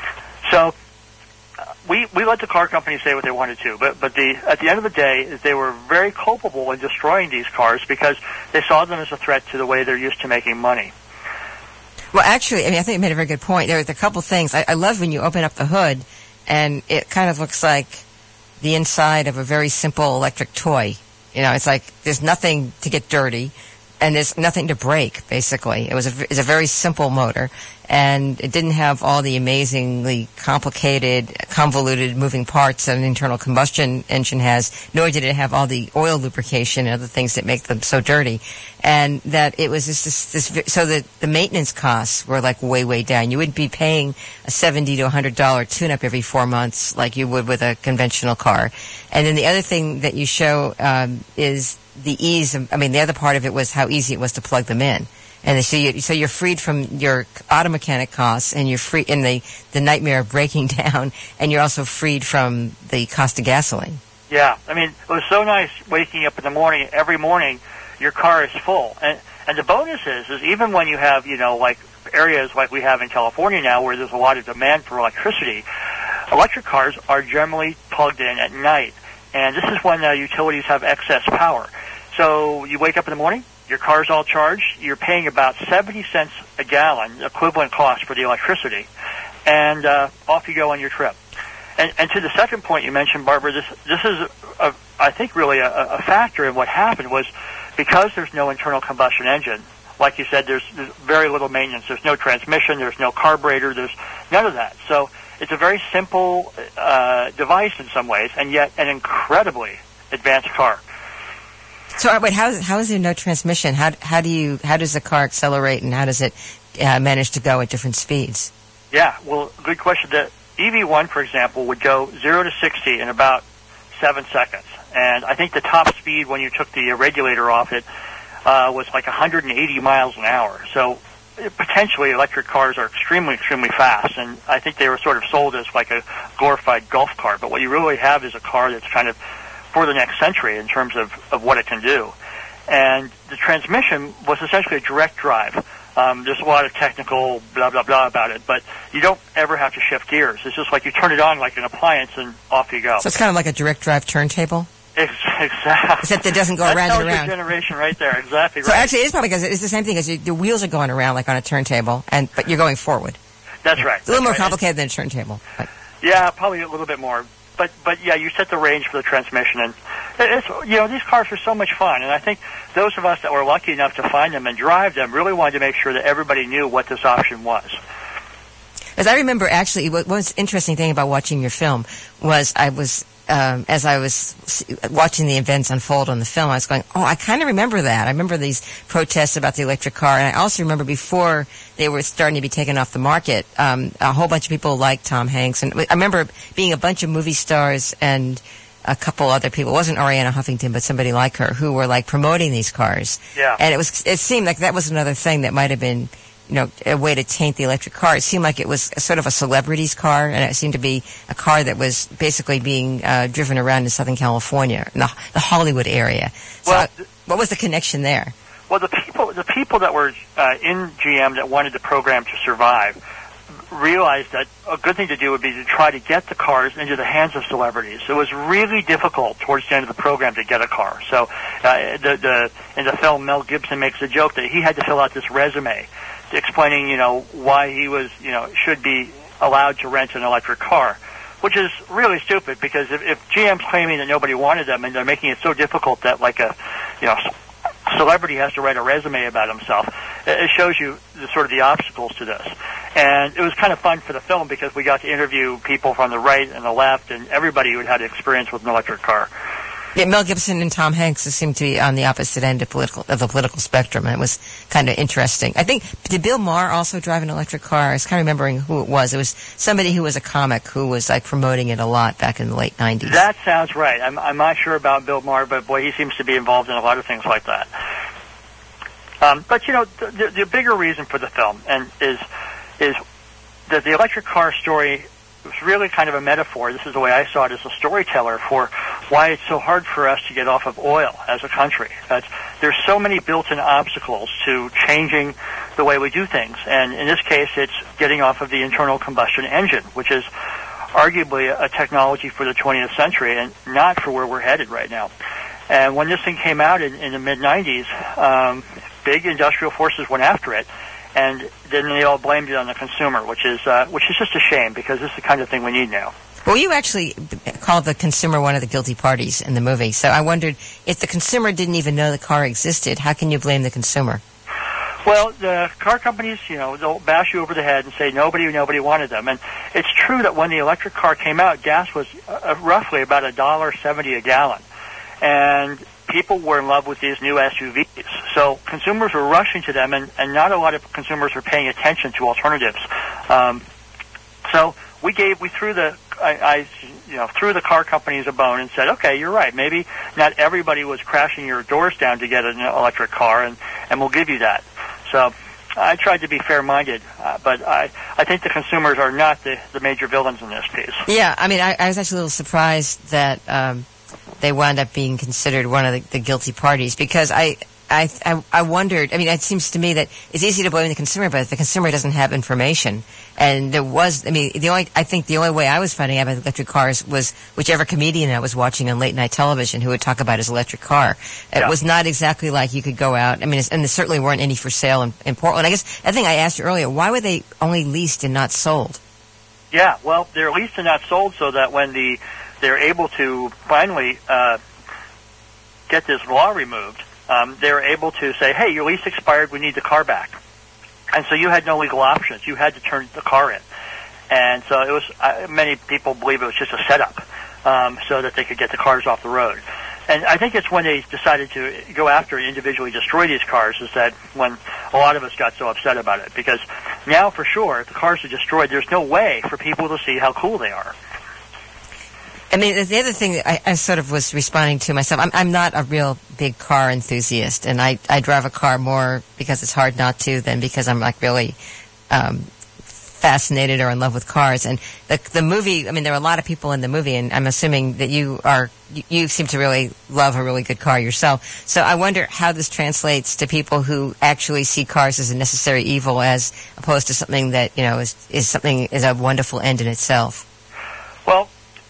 So uh, we we let the car companies say what they wanted to, but but the at the end of the day, they were very culpable in destroying these cars because they saw them as a threat to the way they're used to making money. Well, actually, I mean, I think you made a very good point. There was a couple things. I, I love when you open up the hood, and it kind of looks like the inside of a very simple electric toy. You know, it's like there's nothing to get dirty, and there's nothing to break, basically. It was a, it's a very simple motor, and it didn't have all the amazingly complicated, convoluted moving parts that an internal combustion engine has, nor did it have all the oil lubrication and other things that make them so dirty. And that it was just this, this so that the maintenance costs were like way, way down. You wouldn't be paying a seventy to one hundred dollars tune-up every four months like you would with a conventional car. And then the other thing that you show um, is the ease of, I mean, the other part of it was how easy it was to plug them in. And so, you, so you're freed from your auto mechanic costs, and you're free in the, the nightmare of breaking down, and you're also freed from the cost of gasoline. Yeah, I mean, it was so nice waking up in the morning, every morning, your car is full. And and the bonus is, is even when you have, you know, like areas like we have in California now where there's a lot of demand for electricity, Electric cars are generally plugged in at night, and this is when uh, utilities have excess power. So you wake up in the morning, your car's all charged, you're paying about seventy cents a gallon, equivalent cost for the electricity, and uh, off you go on your trip. And, and to the second point you mentioned, Barbara, this this is, a, I think, really a, a factor in what happened was because there's no internal combustion engine. Like you said, there's, there's very little maintenance. There's no transmission. There's no carburetor. There's none of that. So it's a very simple uh, device in some ways, and yet an incredibly advanced car. So uh, wait, how is, how is there no transmission? How how do you how does the car accelerate, and how does it uh, manage to go at different speeds? Yeah, well, good question. The E V one, for example, would go zero to sixty in about seven seconds, and I think the top speed when you took the regulator off it uh, was like one hundred eighty miles an hour. So potentially electric cars are extremely, extremely fast, and I think they were sort of sold as like a glorified golf cart. But what you really have is a car that's kind of for the next century in terms of, of what it can do. And the transmission was essentially a direct drive. Um, there's a lot of technical blah, blah, blah about it, but you don't ever have to shift gears. It's just like you turn it on like an appliance and off you go. So it's kind of like a direct drive turntable? Exactly. Except it doesn't go That around tells and around. Your generation right there, exactly right. So actually it is probably because it's the same thing as you, the wheels are going around like on a turntable, and but you're going forward. That's right. It's a little That's more right. complicated than a turntable. But. Yeah, probably a little bit more. But, but yeah, you set the range for the transmission, and it's, you know, these cars are so much fun, and I think those of us that were lucky enough to find them and drive them really wanted to make sure that everybody knew what this option was. As I remember, actually, what was interesting thing about watching your film was I was, um, as I was watching the events unfold on the film, I was going, oh, I kind of remember that. I remember these protests about the electric car, and I also remember before they were starting to be taken off the market, um, a whole bunch of people like Tom Hanks, and I remember being a bunch of movie stars and a couple other people. It wasn't Ariana Huffington, but somebody like her who were like promoting these cars. Yeah. And it was, it seemed like that was another thing that might have been, you know, a way to taint the electric car. It seemed like it was a sort of a celebrity's car, and it seemed to be a car that was basically being uh, driven around in Southern California, in the, the Hollywood area. So, Well, uh, what was the connection there? Well, the people, the people that were uh, in G M that wanted the program to survive realized that a good thing to do would be to try to get the cars into the hands of celebrities. It was really difficult towards the end of the program to get a car. So uh, the, the, in the film, Mel Gibson makes a joke that he had to fill out this resume explaining, you know, why he was, you know, should be allowed to rent an electric car, which is really stupid because if, if G M's claiming that nobody wanted them and they're making it so difficult that like a, you know, celebrity has to write a resume about himself, it shows you the sort of the obstacles to this. And it was kind of fun for the film because we got to interview people from the right and the left and everybody who had had experience with an electric car. Yeah, Mel Gibson and Tom Hanks seemed to be on the opposite end of, political, of the political spectrum, and it was kind of interesting. I think, did Bill Maher also drive an electric car? I was kind of remembering who it was. It was somebody who was a comic who was like promoting it a lot back in the late nineties. That sounds right. I'm, I'm not sure about Bill Maher, but boy, he seems to be involved in a lot of things like that. Um, but, you know, the, the, the bigger reason for the film and is is that the electric car story was really kind of a metaphor. This is the way I saw it as a storyteller for why it's so hard for us to get off of oil as a country. That's, there's so many built-in obstacles to changing the way we do things. And in this case, it's getting off of the internal combustion engine, which is arguably a technology for the twentieth century and not for where we're headed right now. And when this thing came out in, in the mid nineties, um, big industrial forces went after it, and then they all blamed it on the consumer, which is uh, which is just a shame because this is the kind of thing we need now. Well, you actually called the consumer one of the guilty parties in the movie, so I wondered if the consumer didn't even know the car existed, how can you blame the consumer? Well, the car companies, you know, they'll bash you over the head and say nobody, nobody wanted them. And it's true that when the electric car came out, gas was uh, roughly about a dollar seventy a gallon, and people were in love with these new S U Vs. So consumers were rushing to them, and, and not a lot of consumers were paying attention to alternatives. Um, so we gave, we threw the, I, I, you know, threw the car companies a bone and said, okay, you're right. Maybe not everybody was crashing your doors down to get an electric car, and, and we'll give you that. So I tried to be fair-minded, uh, but I, I think the consumers are not the, the major villains in this piece. Yeah, I mean, I, I was actually a little surprised that um, they wound up being considered one of the, the guilty parties because I, I, I I wondered. I mean, it seems to me that it's easy to blame the consumer, but the consumer doesn't have information. And there was, I mean, the only I think the only way I was finding out about electric cars was whichever comedian I was watching on late night television who would talk about his electric car. Yeah. It was not exactly like you could go out. I mean, it's, and there certainly weren't any for sale in, in Portland. I guess I think I asked you earlier, why were they only leased and not sold? Yeah, well, they're leased and not sold so that when the they're able to finally uh, get this law removed, um, they're able to say, hey, your lease expired, we need the car back. And so you had no legal options. You had to turn the car in. And so it was, uh, many people believe it was just a setup um, so that they could get the cars off the road. And I think it's when they decided to go after and individually destroy these cars is that when a lot of us got so upset about it. Because now, for sure, if the cars are destroyed, there's no way for people to see how cool they are. I mean, the other thing that I, I sort of was responding to myself, I'm, I'm not a real big car enthusiast, and I, I drive a car more because it's hard not to than because I'm like really um, fascinated or in love with cars. And the the movie, I mean, there are a lot of people in the movie, and I'm assuming that you are, you, you seem to really love a really good car yourself. So I wonder how this translates to people who actually see cars as a necessary evil as opposed to something that, you know, is, is something, is a wonderful end in itself. Well,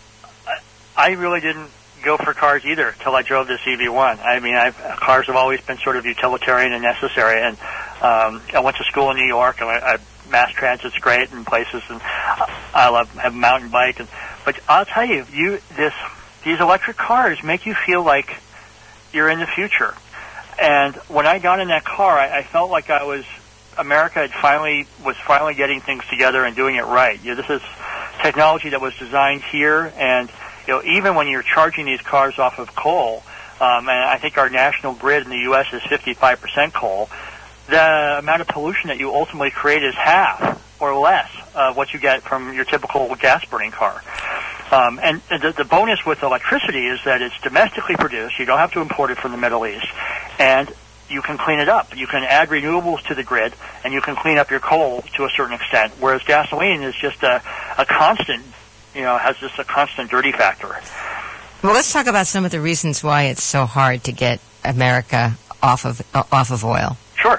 I really didn't go for cars either till I drove this E V one. I mean, I've, cars have always been sort of utilitarian and necessary. And um, I went to school in New York, and I, I, mass transit's great in places, and I love have a mountain bike. And but I'll tell you, you this these electric cars make you feel like you're in the future. And when I got in that car, I, I felt like I was America had finally was finally getting things together and doing it right. You know, this is technology that was designed here, and you know, even when you're charging these cars off of coal, um, and I think our national grid in the U S is fifty-five percent coal, the amount of pollution that you ultimately create is half or less of what you get from your typical gas-burning car. Um, and the, the bonus with electricity is that it's domestically produced. You don't have to import it from the Middle East. And you can clean it up. You can add renewables to the grid, and you can clean up your coal to a certain extent, whereas gasoline is just a, a constant, you know, has just a constant dirty factor. Well, let's talk about some of the reasons why it's so hard to get America off of uh, off of oil. Sure.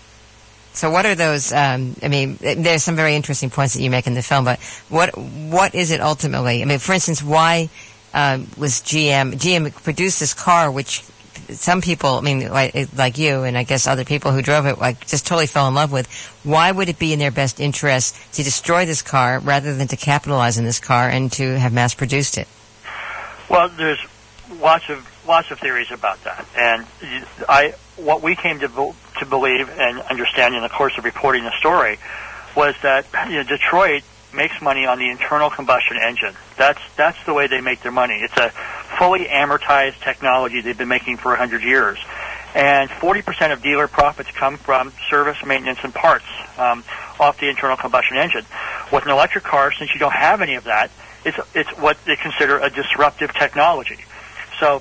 So what are those, um, I mean, there's some very interesting points that you make in the film, but what what is it ultimately? I mean, for instance, why um, was G M, G M produced this car, which some people, I mean, like, like you and I guess other people who drove it, like, just totally fell in love with. Why would it be in their best interest to destroy this car rather than to capitalize on this car and to have mass-produced it? Well, there's lots of lots of theories about that, and I what we came to to believe and understand in the course of reporting the story was that, you know, Detroit makes money on the internal combustion engine. That's that's the way they make their money. It's a fully amortized technology they've been making for one hundred years. And forty percent of dealer profits come from service, maintenance, and parts um, off the internal combustion engine. With an electric car, since you don't have any of that, it's, it's what they consider a disruptive technology. So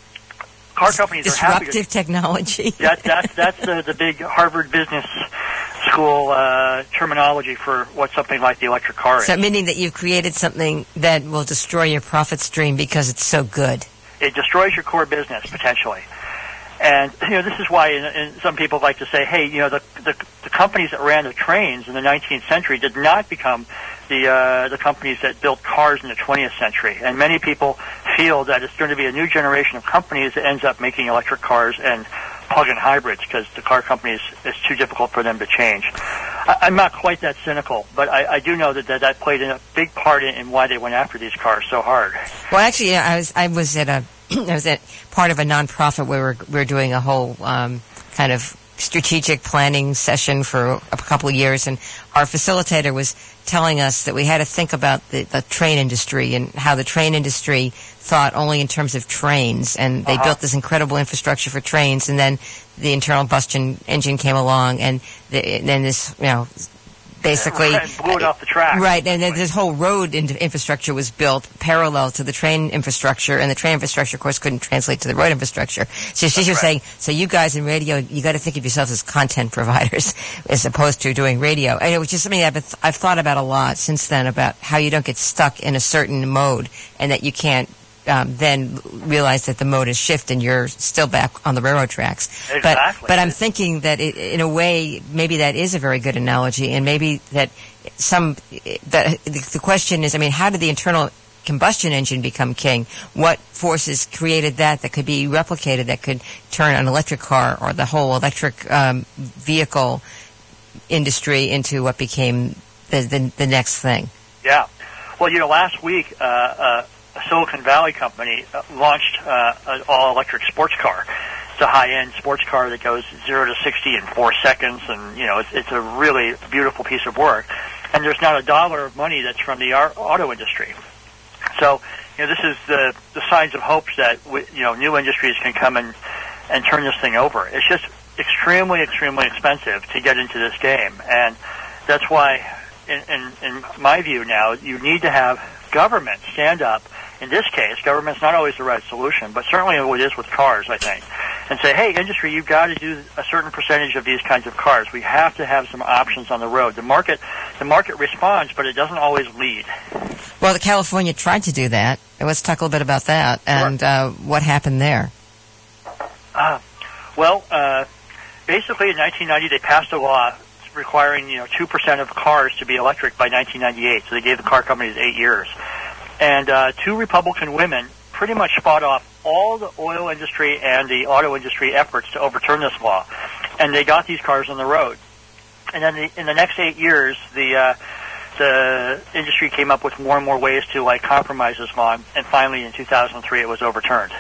car companies disruptive are happy to... Disruptive technology? that, that's that's the, the big Harvard Business School uh, terminology for what something like the electric car is. So meaning that you've created something that will destroy your profit stream because it's so good. It destroys your core business, potentially. And, you know, this is why and, and some people like to say, hey, you know, the, the the companies that ran the trains in the nineteenth century did not become the uh, the companies that built cars in the twentieth century. And many people feel that it's going to be a new generation of companies that ends up making electric cars and plug-in hybrids because the car companies, it's too difficult for them to change. I, I'm not quite that cynical, but I, I do know that, that that played a big part in, in why they went after these cars so hard. Well, actually, I was I was at a I was at part of a nonprofit where we're we're doing a whole um, kind of strategic planning session for a couple of years, and our facilitator was telling us that we had to think about the, the train industry and how the train industry thought only in terms of trains, and they uh-huh. built this incredible infrastructure for trains, and then the internal combustion engine came along, and the, then this, you know, basically right, blew it off the track. Right, and then this whole road in- infrastructure was built parallel to the train infrastructure, and the train infrastructure, of course, couldn't translate to the road infrastructure. So she's just saying, so you guys in radio, you got to think of yourselves as content providers as opposed to doing radio. And it was just something I've, been th- I've thought about a lot since then, about how you don't get stuck in a certain mode and that you can't um, then realize that the mode has shifted and you're still back on the railroad tracks. Exactly. But, but I'm thinking that it, in a way, maybe that is a very good analogy, and maybe that some, that the question is, I mean, how did the internal combustion engine become king? What forces created that that could be replicated, that could turn an electric car or the whole electric um, vehicle industry into what became the, the, the next thing? Yeah. Well, you know, last week, uh, uh, a Silicon Valley company uh, launched uh, an all-electric sports car. It's a high-end sports car that goes zero to sixty in four seconds, and, you know, it's, it's a really beautiful piece of work. And there's not a dollar of money that's from the ar- auto industry. So, you know, this is the, the signs of hopes that, we, you know, new industries can come and, and turn this thing over. It's just extremely, extremely expensive to get into this game. And that's why, in, in, in my view now, you need to have government stand up. In this case, government's not always the right solution, but certainly it is with cars, I think, and say, hey, industry, you've got to do a certain percentage of these kinds of cars. We have to have some options on the road. The market, the market responds, but it doesn't always lead. Well, the California tried to do that. Let's talk a little bit about that and uh, what happened there. Uh, well, uh, basically in nineteen ninety they passed a law requiring, you know, two percent of cars to be electric by nineteen ninety-eight. So they gave the car companies eight years. And uh, two Republican women pretty much fought off all the oil industry and the auto industry efforts to overturn this law. And they got these cars on the road. And then the, in the next eight years, the uh, the industry came up with more and more ways to, like, compromise this law. And finally, in two thousand three, it was overturned.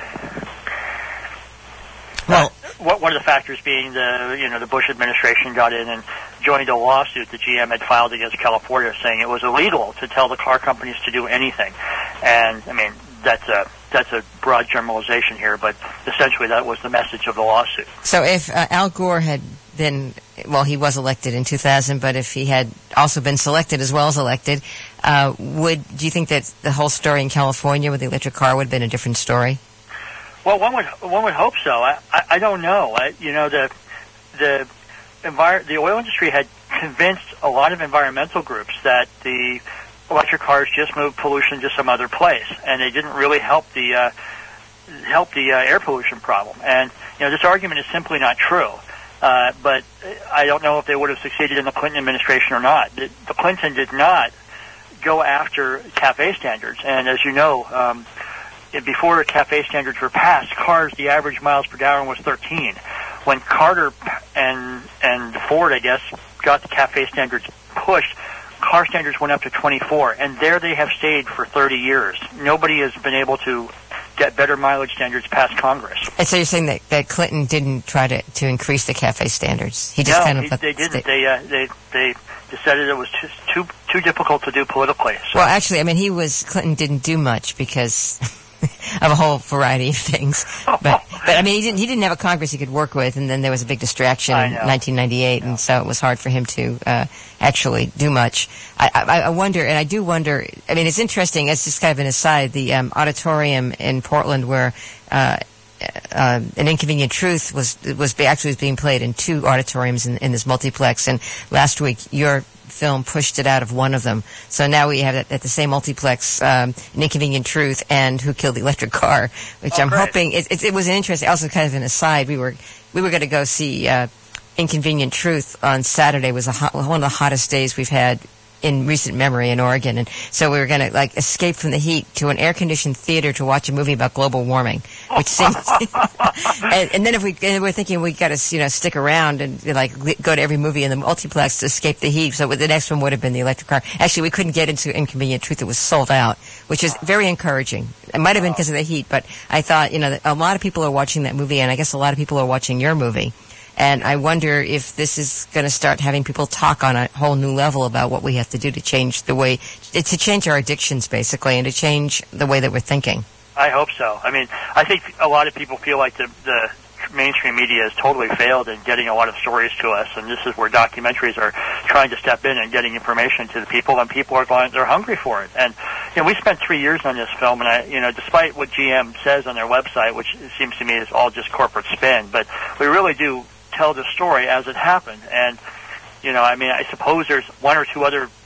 Well, uh, one of the factors being the, you know, the Bush administration got in and joined a lawsuit that G M had filed against California, saying it was illegal to tell the car companies to do anything. And I mean, that's a that's a broad generalization here, but essentially that was the message of the lawsuit. So if uh, Al Gore had been, well, he was elected in two thousand, but if he had also been selected as well as elected, uh, would do you think that the whole story in California with the electric car would have been a different story? Well, one would one would hope so. I I, I don't know. I, you know, the the envir- the oil industry had convinced a lot of environmental groups that the electric cars just moved pollution to some other place, and they didn't really help the uh, help the uh, air pollution problem. And you know, this argument is simply not true. Uh, but I don't know if they would have succeeded in the Clinton administration or not. The, the Clinton did not go after CAFE standards, and as you know. Um, Before CAFE standards were passed, cars, the average miles per gallon was thirteen. When Carter and and Ford, I guess, got the CAFE standards pushed, car standards went up to twenty-four, and there they have stayed for thirty years. Nobody has been able to get better mileage standards past Congress. And so you're saying that, that Clinton didn't try to, to increase the CAFE standards? He just no, kind of he, they didn't. They, uh, they they decided it was too too, too difficult to do politically. So. Well, actually, I mean, he was Clinton didn't do much because of a whole variety of things. But, but I mean, he didn't, he didn't have a Congress he could work with, and then there was a big distraction in nineteen ninety-eight, and so it was hard for him to uh, actually do much. I, I, I wonder, and I do wonder, I mean, it's interesting, as just kind of an aside, the um, auditorium in Portland where uh, uh, An Inconvenient Truth was was actually was being played in two auditoriums in, in this multiplex, and last week your film pushed it out of one of them. So now we have at the same multiplex, um, An Inconvenient Truth and Who Killed the Electric Car, which oh, I'm great. hoping it, it, it was an interesting. Also, kind of an aside, we were we were going to go see uh, Inconvenient Truth on Saturday. It was a hot, one of the hottest days we've had in recent memory in Oregon, and so we were going to like escape from the heat to an air-conditioned theater to watch a movie about global warming, which seems. and, and then if we and we're thinking we got to you know stick around and like go to every movie in the multiplex to escape the heat. So the next one would have been the electric car. Actually, we couldn't get into Inconvenient Truth; it was sold out, which is very encouraging. It might have been because of the heat, but I thought you know a lot of people are watching that movie, and I guess a lot of people are watching your movie. And I wonder if this is going to start having people talk on a whole new level about what we have to do to change the way, to change our addictions, basically, and to change the way that we're thinking. I hope so. I mean, I think a lot of people feel like the, the mainstream media has totally failed in getting a lot of stories to us, and this is where documentaries are trying to step in and getting information to the people, and people are going, they're hungry for it. And, you know, we spent three years on this film, and I, you know, despite what G M says on their website, which seems to me is all just corporate spin, but we really do tell the story as it happened. And, you know, I mean, I suppose there's one or two other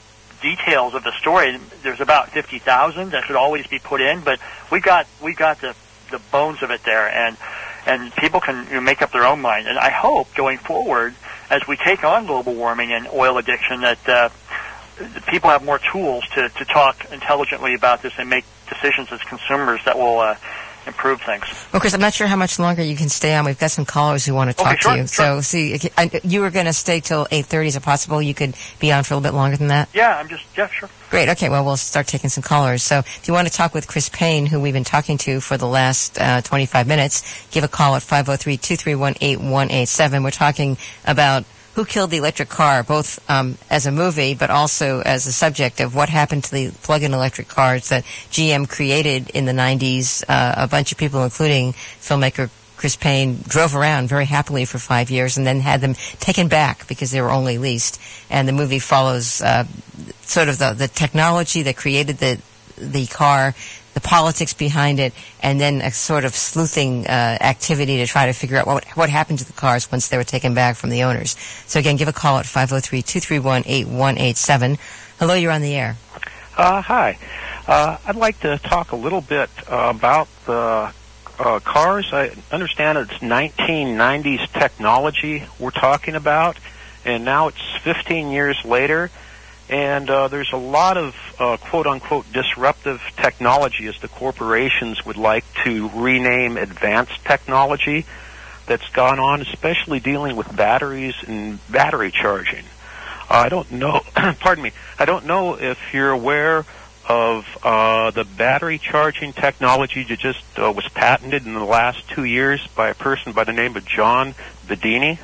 details of the story. There's about fifty thousand that could always be put in, but we got we got the the bones of it there, and and people can, you know, make up their own mind. And I hope going forward, as we take on global warming and oil addiction, that uh, people have more tools to to talk intelligently about this and make decisions as consumers that will uh, improve things. Well, Chris, I'm not sure how much longer you can stay on. We've got some callers who want to talk okay, sure, to you. Sure. So, see, I, you were going to stay till eight thirty. Is it possible you could be on for a little bit longer than that? Yeah, I'm just, yeah, sure. Great. Okay, well, we'll start taking some callers. So if you want to talk with Chris Payne, who we've been talking to for the last uh, twenty-five minutes, give a call at five oh three, two three one, eight one eight seven. We're talking about Who Killed the Electric Car, both um, as a movie, but also as a subject of what happened to the plug-in electric cars that G M created in the nineties. Uh, a bunch of people, including filmmaker Chris Payne, drove around very happily for five years and then had them taken back because they were only leased. And the movie follows uh, sort of the, the technology that created the the car, the politics behind it, and then a sort of sleuthing uh, activity to try to figure out what what happened to the cars once they were taken back from the owners. So again, give a call at five oh three, two three one, eight one eight seven. Hello, you're on the air. Uh, hi. Uh, I'd like to talk a little bit uh, about the uh, cars. I understand it's nineteen nineties technology we're talking about, and now it's fifteen years later. And uh, there's a lot of uh, quote-unquote disruptive technology, as the corporations would like to rename advanced technology, that's gone on, especially dealing with batteries and battery charging. Uh, I don't know, pardon me, I don't know if you're aware of uh, the battery charging technology that just uh, was patented in the last two years by a person by the name of John Bedini.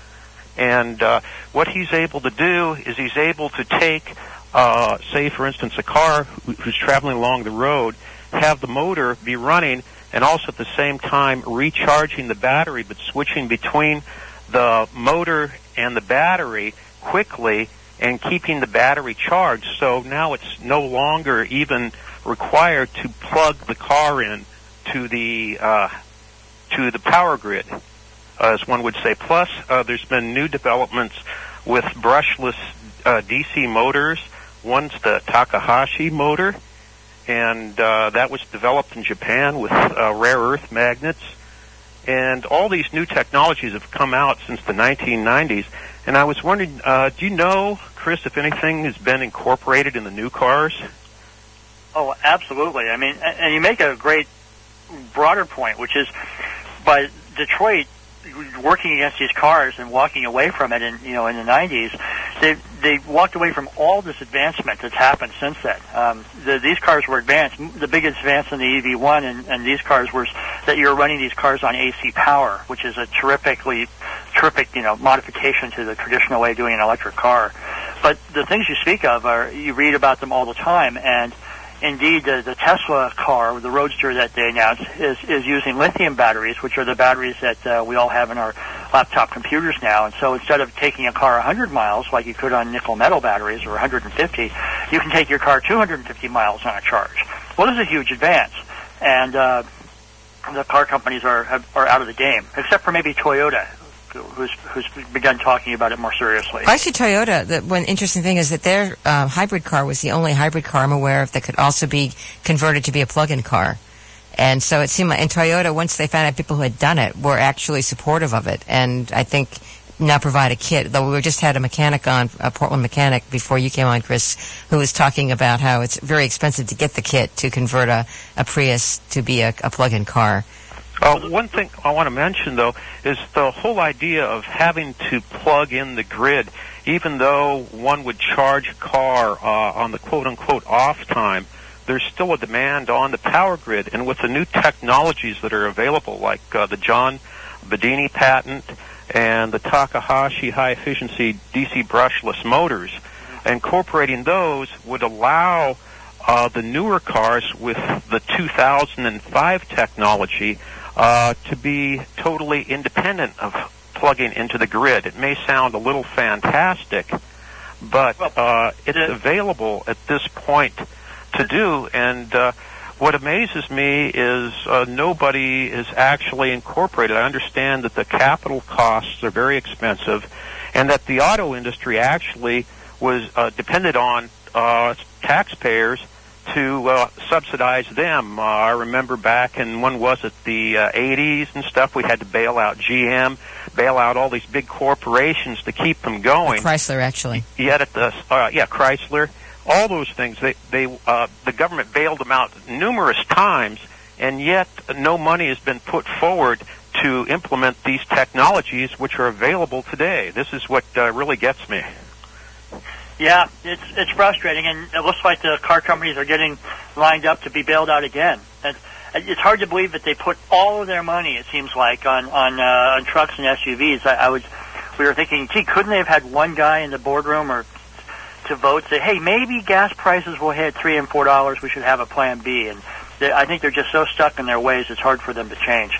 And uh, what he's able to do is he's able to take, uh, say, for instance, a car who, who's traveling along the road, have the motor be running, and also at the same time recharging the battery, but switching between the motor and the battery quickly and keeping the battery charged. So now it's no longer even required to plug the car in to the uh, to the power grid, as one would say. Plus, uh, there's been new developments with brushless uh, D C motors. One's the Takahashi motor, and uh, that was developed in Japan with uh, rare earth magnets. And all these new technologies have come out since the nineteen nineties. And I was wondering, uh, do you know, Chris, if anything has been incorporated in the new cars? Oh, absolutely. I mean, and you make a great broader point, which is by Detroit working against these cars and walking away from it in, you know, in the nineties, they they walked away from all this advancement that's happened since then. Um, the, these cars were advanced. The biggest advance in the E V one and, and these cars was that you're running these cars on A C power, which is a terrifically, terrific, you know, modification to the traditional way of doing an electric car. But the things you speak of are, you read about them all the time, and indeed, the, the Tesla car, the Roadster that they announced, is, is using lithium batteries, which are the batteries that uh, we all have in our laptop computers now. And so instead of taking a car one hundred miles, like you could on nickel-metal batteries, or one hundred fifty, you can take your car two hundred fifty miles on a charge. Well, this is a huge advance. And uh, the car companies are, have, are out of the game, except for maybe Toyota, who's who's begun talking about it more seriously. Actually, Toyota, the one interesting thing is that their uh, hybrid car was the only hybrid car I'm aware of that could also be converted to be a plug-in car. And so it seemed like, and Toyota, once they found out people who had done it, were actually supportive of it. And I think now provide a kit, though we just had a mechanic on, a Portland mechanic, before you came on, Chris, who was talking about how it's very expensive to get the kit to convert a, a Prius to be a, a plug-in car. Uh, one thing I want to mention, though, is the whole idea of having to plug in the grid. Even though one would charge a car uh, on the quote-unquote off time, there's still a demand on the power grid. And with the new technologies that are available, like uh, the John Bedini patent and the Takahashi high-efficiency D C brushless motors, incorporating those would allow uh, the newer cars with the two thousand five technology Uh, to be totally independent of plugging into the grid. It may sound a little fantastic, but uh, it's available at this point to do. And uh, what amazes me is uh, nobody is actually incorporated. I understand that the capital costs are very expensive, and that the auto industry actually was uh, depended on uh, taxpayers to uh, subsidize them. Uh, I remember back in, when was it, the uh, eighties and stuff, we had to bail out G M, bail out all these big corporations to keep them going. Chrysler, actually. Yet at the, uh, yeah, Chrysler, all those things, they, they, uh, the government bailed them out numerous times, and yet no money has been put forward to implement these technologies which are available today. This is what uh, really gets me. Yeah, it's it's frustrating, and it looks like the car companies are getting lined up to be bailed out again. And it's hard to believe that they put all of their money, it seems like, on on, uh, on trucks and S U Vs. I, I was, we were thinking, gee, couldn't they have had one guy in the boardroom or to vote say, hey, maybe gas prices will hit three and four dollars. We should have a plan B. And they, I think they're just so stuck in their ways, it's hard for them to change.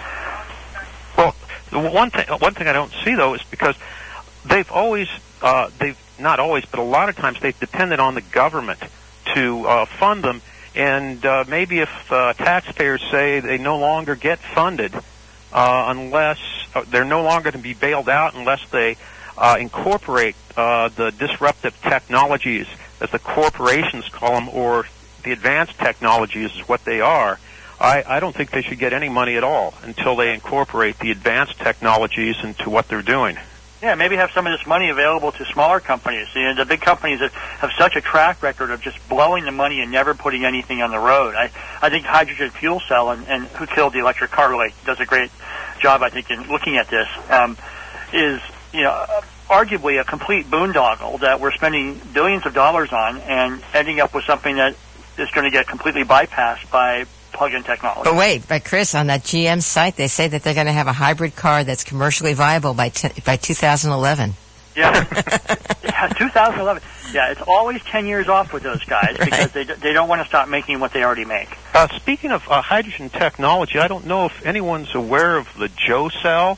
Well, the one thing one thing I don't see though is because they've always uh, they've not always, but a lot of times they've depended on the government to uh, fund them. And uh, maybe if uh, taxpayers say they no longer get funded uh, unless uh, they're no longer to be bailed out unless they uh, incorporate uh, the disruptive technologies, as the corporations call them, or the advanced technologies is what they are. I, I don't think they should get any money at all until they incorporate the advanced technologies into what they're doing. Yeah, maybe have some of this money available to smaller companies. You know, the big companies that have such a track record of just blowing the money and never putting anything on the road. I, I think hydrogen fuel cell and, and Who Killed the Electric Car really does a great job, I think, in looking at this, um, is, you know, arguably a complete boondoggle that we're spending billions of dollars on and ending up with something that is going to get completely bypassed by plug-in technology. But wait, but Chris, on that G M site, they say that they're going to have a hybrid car that's commercially viable by t- by two thousand eleven. Yeah, yeah, two thousand eleven. Yeah, it's always ten years off with those guys Right. because they they don't want to stop making what they already make. Uh, speaking of uh, hydrogen technology, I don't know if anyone's aware of the Joe Cell.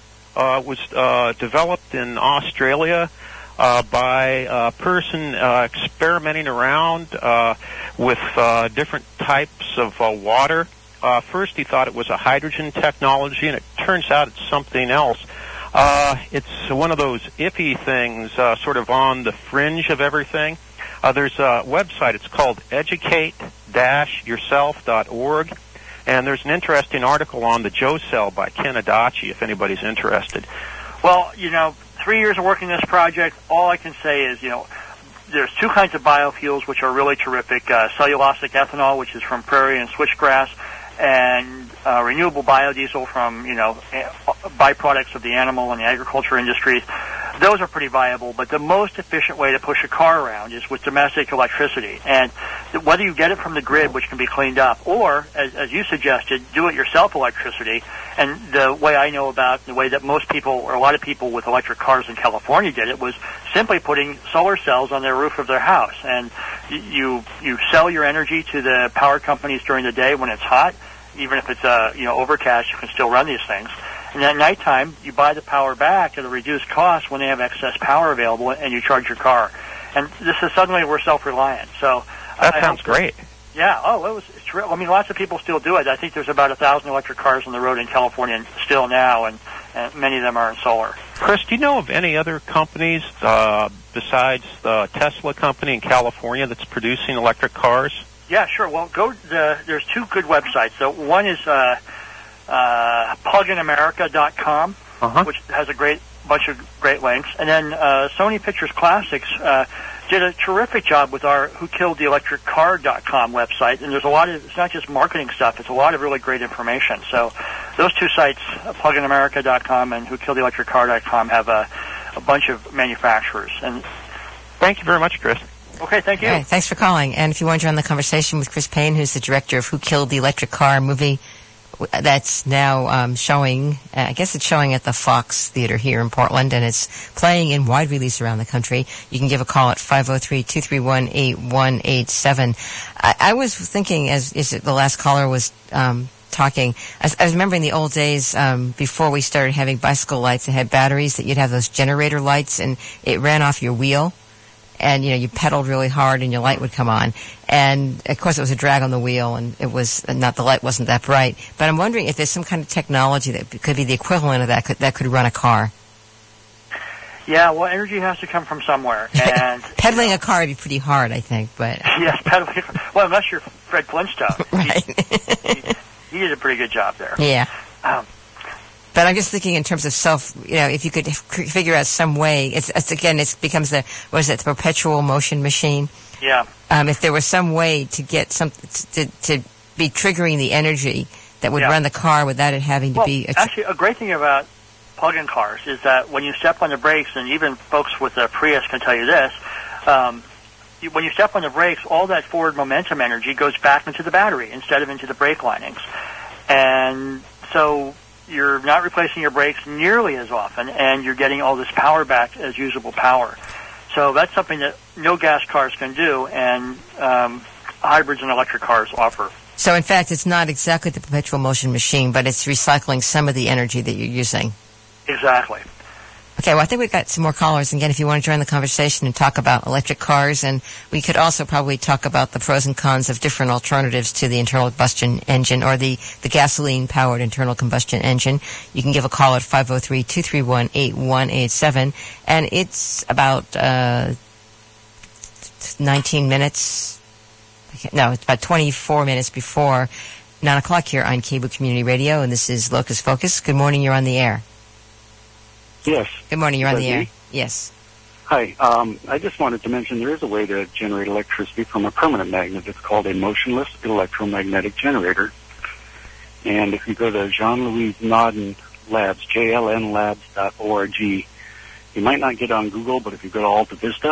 Uh, was uh, developed in Australia uh, by a person uh, experimenting around uh, with uh, different types of uh, water. Uh, first, he thought it was a hydrogen technology, and it turns out it's something else. Uh, it's one of those iffy things, uh, sort of on the fringe of everything. Uh, there's a website. It's called educate dash yourself dot org. And there's an interesting article on the Joe Cell by Ken Adachi, if anybody's interested. Well, you know, three years of working this project, all I can say is, you know, there's two kinds of biofuels which are really terrific. Uh, cellulosic ethanol, which is from prairie and switchgrass, and uh, renewable biodiesel from, you know, byproducts of the animal and the agriculture industries. Those are pretty viable, but the most efficient way to push a car around is with domestic electricity. And whether you get it from the grid, which can be cleaned up, or, as, as you suggested, do-it-yourself electricity. And the way I know about, the way that most people, or a lot of people with electric cars in California did it, was simply putting solar cells on their roof of their house. And you you sell your energy to the power companies during the day when it's hot. Even if it's uh, you know overcast, you can still run these things. And at nighttime, you buy the power back at a reduced cost when they have excess power available, and you charge your car. And this is suddenly we're self-reliant. So that I sounds great. Yeah. Oh, it was. It's real. I mean, lots of people still do it. I think there's about a thousand electric cars on the road in California still now, and, and many of them are in solar. Chris, do you know of any other companies uh, besides the Tesla company in California that's producing electric cars? Yeah, sure. Well, go. The, there's two good websites. So one is uh, uh, plug in america dot com, uh-huh. which has a great bunch of great links, and then uh, Sony Pictures Classics uh, did a terrific job with our who killed the electric car dot com website. And there's a lot of. It's not just marketing stuff. It's a lot of really great information. So those two sites, plug in america dot com and who killed the electric car dot com, have a, a bunch of manufacturers. And thank you very much, Chris. Okay, thank you. All right, thanks for calling. And if you want to join the conversation with Chris Payne, who's the director of Who Killed the Electric Car movie that's now um, showing, uh, I guess it's showing at the Fox Theater here in Portland, and it's playing in wide release around the country. You can give a call at five oh three, two three one, eight one eight seven. I, I was thinking, as, as the last caller was um, talking, I was, I was remembering the old days um, before we started having bicycle lights that had batteries, that you'd have those generator lights, and it ran off your wheel. And, you know, you pedaled really hard and your light would come on. And, of course, it was a drag on the wheel, and it was not, the light wasn't that bright. But I'm wondering if there's some kind of technology that could be the equivalent of that, could, that could run a car. Yeah, well, energy has to come from somewhere. And pedaling a car would be pretty hard, I think. But yes, pedaling. Well, unless you're Fred Flintstone. Right. He, he, he did a pretty good job there. Yeah. Um, But I'm just thinking in terms of self, you know, if you could f- figure out some way, it's, it's again, it becomes the, what is it, the perpetual motion machine? Yeah. Um, if there was some way to get some, to, to be triggering the energy that would Yeah. run the car without it having to well, be... A tr- actually, a great thing about plug-in cars is that when you step on the brakes, and even folks with a Prius can tell you this, um, you, when you step on the brakes, all that forward momentum energy goes back into the battery instead of into the brake linings. And so you're not replacing your brakes nearly as often, and you're getting all this power back as usable power. So that's something that no gas cars can do, and um, hybrids and electric cars offer. So, in fact, it's not exactly the perpetual motion machine, but it's recycling some of the energy that you're using. Exactly. Okay, well, I think we've got some more callers. Again, if you want to join the conversation and talk about electric cars, and we could also probably talk about the pros and cons of different alternatives to the internal combustion engine or the, the gasoline-powered internal combustion engine, you can give a call at five oh three, two three one, eight one eight seven. And it's about uh, nineteen minutes, no, it's about twenty-four minutes before nine o'clock here on Cable Community Radio, and this is Locus Focus. Good morning, you're on the air. Yes. Good morning, you're on Is the that air. me? Yes. Hi. Um, I just wanted to mention there is a way to generate electricity from a permanent magnet. It's called a motionless electromagnetic generator. And if you go to Jean-Louis Naudin Labs, J L N labs dot org, you might not get on Google, but if you go to Alta Vista,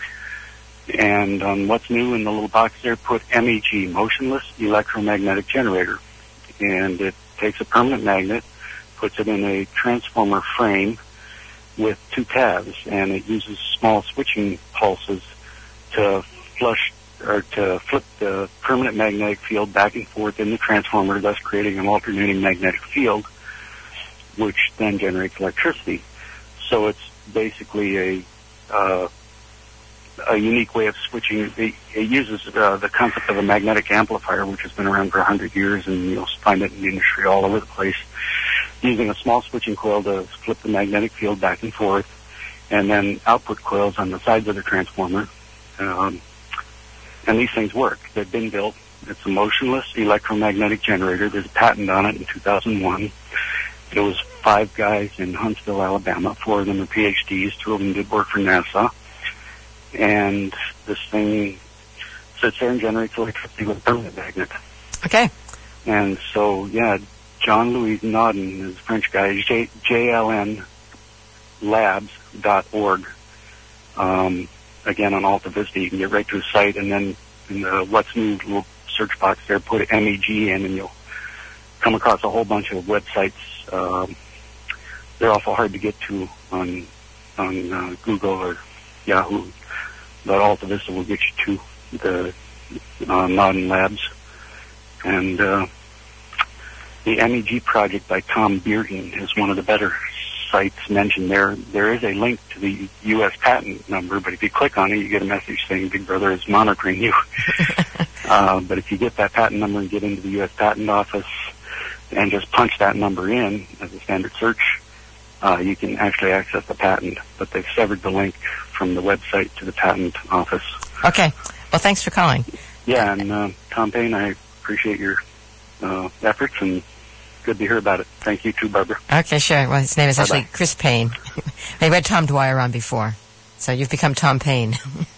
and on what's new in the little box there, put M E G, motionless electromagnetic generator. And it takes a permanent magnet, puts it in a transformer frame with two tabs, and it uses small switching pulses to flush or to flip the permanent magnetic field back and forth in the transformer, thus creating an alternating magnetic field, which then generates electricity. So it's basically a uh, a unique way of switching. It, it uses uh, the concept of a magnetic amplifier, which has been around for a hundred years, and you'll find it in the industry all over the place, using a small switching coil to flip the magnetic field back and forth, and then output coils on the sides of the transformer. Um, and these things work. They've been built. It's a motionless electromagnetic generator. There's a patent on it in two thousand one. It was five guys in Huntsville, Alabama. Four of them are P H Ds. Two of them did work for NASA. And this thing sits there and generates electricity with a permanent magnet. Okay. And so, yeah, Jean-Louis Naudin is a French guy, J- JLN labs dot org. Um, again, on Alta Vista, you can get right to his site, and then in the What's New little search box there, put M E G in, and you'll come across a whole bunch of websites. Um, they're awful hard to get to on on uh, Google or Yahoo, but Alta Vista will get you to the uh, Naudin Labs. And uh, the M E G project by Tom Bearden is one of the better sites mentioned there. There is a link to the U S patent number, but if you click on it, you get a message saying Big Brother is monitoring you. uh, but if you get that patent number and get into the U S Patent Office and just punch that number in as a standard search, uh, you can actually access the patent. But they've severed the link from the website to the patent office. Okay. Well, thanks for calling. Yeah, and uh, Tom Payne, I appreciate your uh, efforts, and good to hear about it. Thank you too, Barbara. Okay, sure. Well, his name is Bye-bye. actually Chris Payne. They had Tom Dwyer on before, so you've become Tom Payne.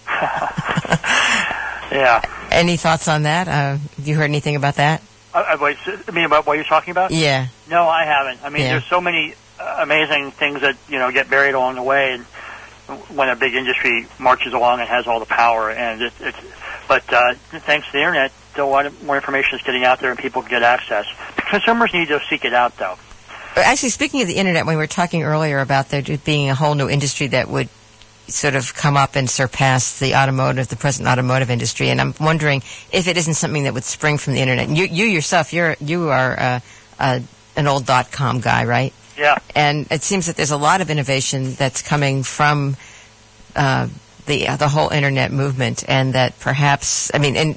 Yeah. Any thoughts on that? Uh, have you heard anything about that? I, I, wait, I mean, about what you're talking about? Yeah. No, I haven't. I mean, Yeah. there's so many uh, amazing things that, you know, get buried along the way, and when a big industry marches along and has all the power, and it, it's, but uh, thanks to the internet, a lot more information is getting out there and people can get access. Consumers need to seek it out, though. Actually, speaking of the internet, when we were talking earlier about there being a whole new industry that would sort of come up and surpass the automotive, the present automotive industry, and I'm wondering if it isn't something that would spring from the internet. And you, you yourself, you're you are uh, uh, an old dot-com guy, right? Yeah. And it seems that there's a lot of innovation that's coming from uh, the uh, the whole internet movement, and that perhaps, I mean, and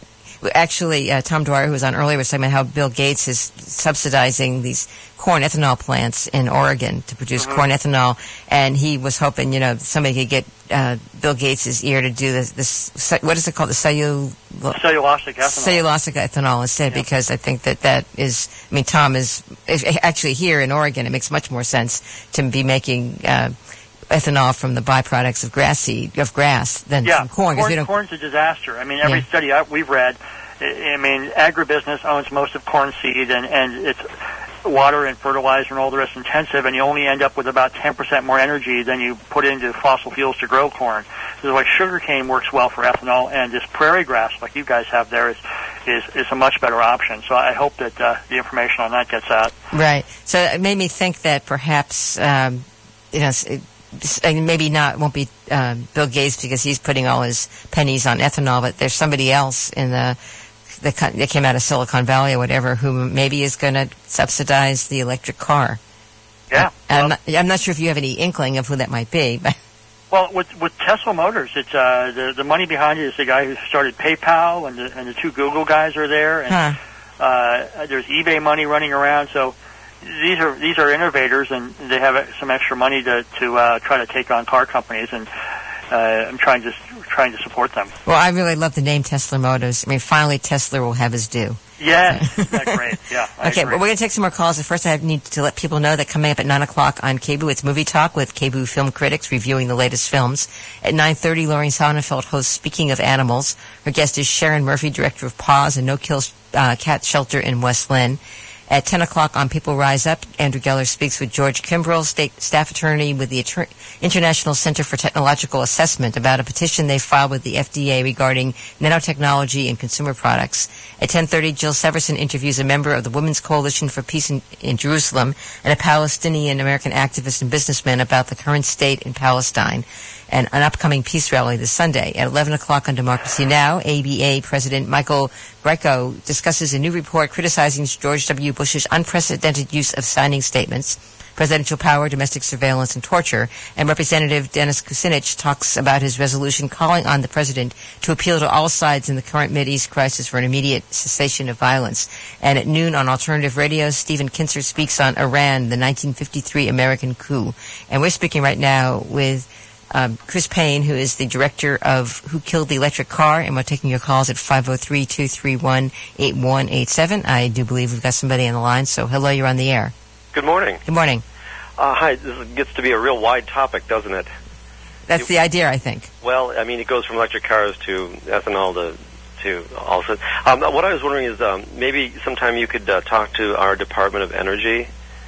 actually, uh, Tom Dwyer, who was on earlier, was talking about how Bill Gates is subsidizing these corn ethanol plants in Oregon to produce Mm-hmm. corn ethanol, and he was hoping, you know, somebody could get uh, Bill Gates' ear to do this, this, what is it called, the cellul... Cellulosic ethanol. Cellulosic ethanol instead, Yeah. because I think that that is, I mean, Tom is, is actually here in Oregon, it makes much more sense to be making uh, ethanol from the byproducts of grass seed, of grass than Yeah, from corn. 'cause we don't, corn's a disaster. I mean, every Yeah. study I, we've read, I, I mean, agribusiness owns most of corn seed, and, and it's water and fertilizer and all the rest intensive, and you only end up with about ten percent more energy than you put into fossil fuels to grow corn. So like sugarcane works well for ethanol, and this prairie grass, like you guys have there, is is, is a much better option. So I hope that uh, the information on that gets out. right. So it made me think that perhaps, um, you know, it, and maybe not won't be um, Bill Gates because he's putting all his pennies on ethanol, but there's somebody else in the that co- that came out of Silicon Valley or whatever who maybe is going to subsidize the electric car. Yeah. I'm Well, not, I'm not sure if you have any inkling of who that might be, but well, with with Tesla Motors, it's uh, the the money behind it is the guy who started PayPal, and the and the two Google guys are there, and huh. uh, there's eBay money running around. So these are these are innovators, and they have some extra money to to uh, try to take on car companies, and uh, I'm trying to trying to support them. Well, I really love the name Tesla Motors. I mean, finally Tesla will have his due. Yes, that's great. Yeah. I Okay, agree. well, we're going to take some more calls. But first, I need to let people know that coming up at nine o'clock on K B O, it's Movie Talk with K B O film critics reviewing the latest films. At nine thirty, Lauren Sonnenfeld hosts Speaking of Animals. Her guest is Sharon Murphy, director of Paws, a no-kill uh, cat shelter in West Lynn. At ten o'clock on People Rise Up, Andrew Geller speaks with George Kimbrell, state staff attorney with the Attor- International Center for Technological Assessment, about a petition they filed with the F D A regarding nanotechnology in consumer products. At ten thirty, Jill Severson interviews a member of the Women's Coalition for Peace in, in Jerusalem and a Palestinian-American activist and businessman about the current state in Palestine and an upcoming peace rally this Sunday. At eleven o'clock on Democracy Now!, A B A President Michael Greco discusses a new report criticizing George W. Bush's unprecedented use of signing statements, presidential power, domestic surveillance, and torture. And Representative Dennis Kucinich talks about his resolution calling on the president to appeal to all sides in the current Mideast crisis for an immediate cessation of violence. And at noon on Alternative Radio, Stephen Kinzer speaks on Iran, the nineteen fifty-three American coup. And we're speaking right now with Um, Chris Payne, who is the director of Who Killed the Electric Car, and we're taking your calls at five oh three, two three one, eight one eight seven. I do believe we've got somebody on the line, so hello, you're on the air. Good morning. Good morning. Uh, hi, this gets to be a real wide topic, doesn't it? That's the idea, I think. Well, I mean, it goes from electric cars to ethanol to to also. Um, what I was wondering is um, maybe sometime you could uh, talk to our Department of Energy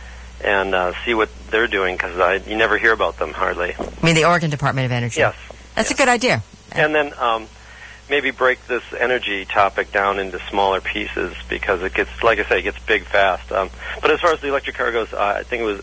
and uh, see what they're doing, because you never hear about them hardly. I mean, the Oregon Department of Energy. Yes. That's yes. a good idea. And then um, maybe break this energy topic down into smaller pieces, because it gets, like I say, it gets big fast. Um, but as far as the electric car goes, uh, I think it was,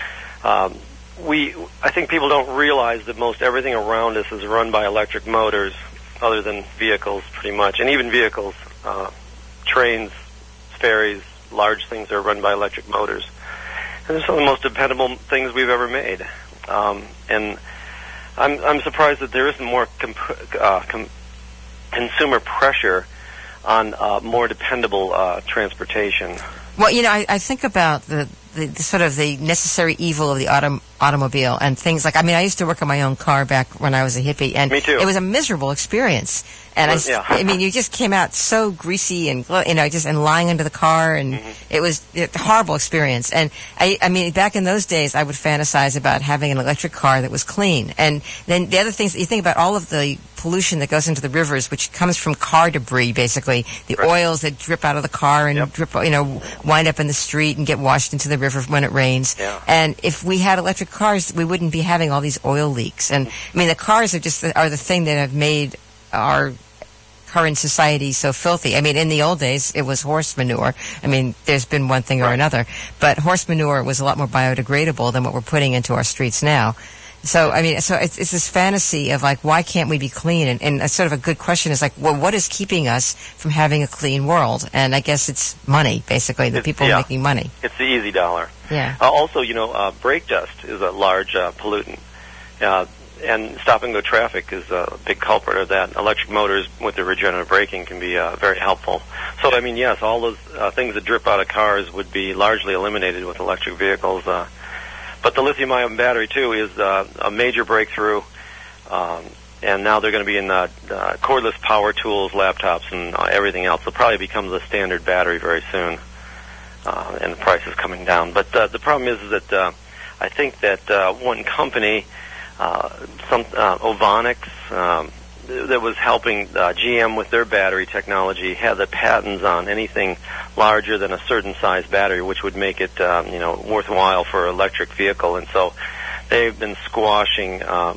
um, we, I think people don't realize that most everything around us is run by electric motors, other than vehicles, pretty much. And even vehicles, uh, trains, ferries, large things are run by electric motors. And they're some of the most dependable things we've ever made. Um, and I'm, I'm surprised that there isn't more comp- uh, com- consumer pressure on uh, more dependable uh, transportation. Well, you know, I, I think about the, the, the sort of the necessary evil of the autom- automobile and things like, I mean, I used to work on my own car back when I was a hippie, and Me too. it was a miserable experience. And Well, I, yeah. I mean, you just came out so greasy and, you know, just and lying under the car, and Mm-hmm. it was a horrible experience. And I, I mean, back in those days, I would fantasize about having an electric car that was clean. And then the other things, you think about all of the pollution that goes into the rivers, which comes from car debris, basically. The Right. oils that drip out of the car and Yep. drip, you know, wind up in the street and get washed into the river when it rains. Yeah. And if we had electric cars, we wouldn't be having all these oil leaks. And I mean, the cars are just the, are the thing that have made our current society so filthy. I mean, in the old days, it was horse manure. I mean, there's been one thing or Right. another, but horse manure was a lot more biodegradable than what we're putting into our streets now. So, I mean, so it's, it's this fantasy of, like, why can't we be clean? And, and a sort of a good question is, like, well, what is keeping us from having a clean world? And I guess it's money, basically, the It's- people yeah. making money. It's the easy dollar. Yeah. Uh, also, you know, uh, brake dust is a large uh, pollutant. Uh, and stop-and-go traffic is a big culprit of that. Electric motors with the regenerative braking can be uh, very helpful. So, I mean, yes, all those uh, things that drip out of cars would be largely eliminated with electric vehicles. Uh, but the lithium-ion battery, too, is uh, a major breakthrough. Um, and now they're going to be in uh, uh, cordless power tools, laptops, and uh, everything else. They'll probably become the standard battery very soon, uh, and the price is coming down. But uh, the problem is, is that uh, I think that uh, one company, uh, some uh, Ovonics, um, that was helping uh, G M with their battery technology, had the patents on anything larger than a certain size battery, which would make it, um, you know, worthwhile for an electric vehicle. And so they've been squashing Uh,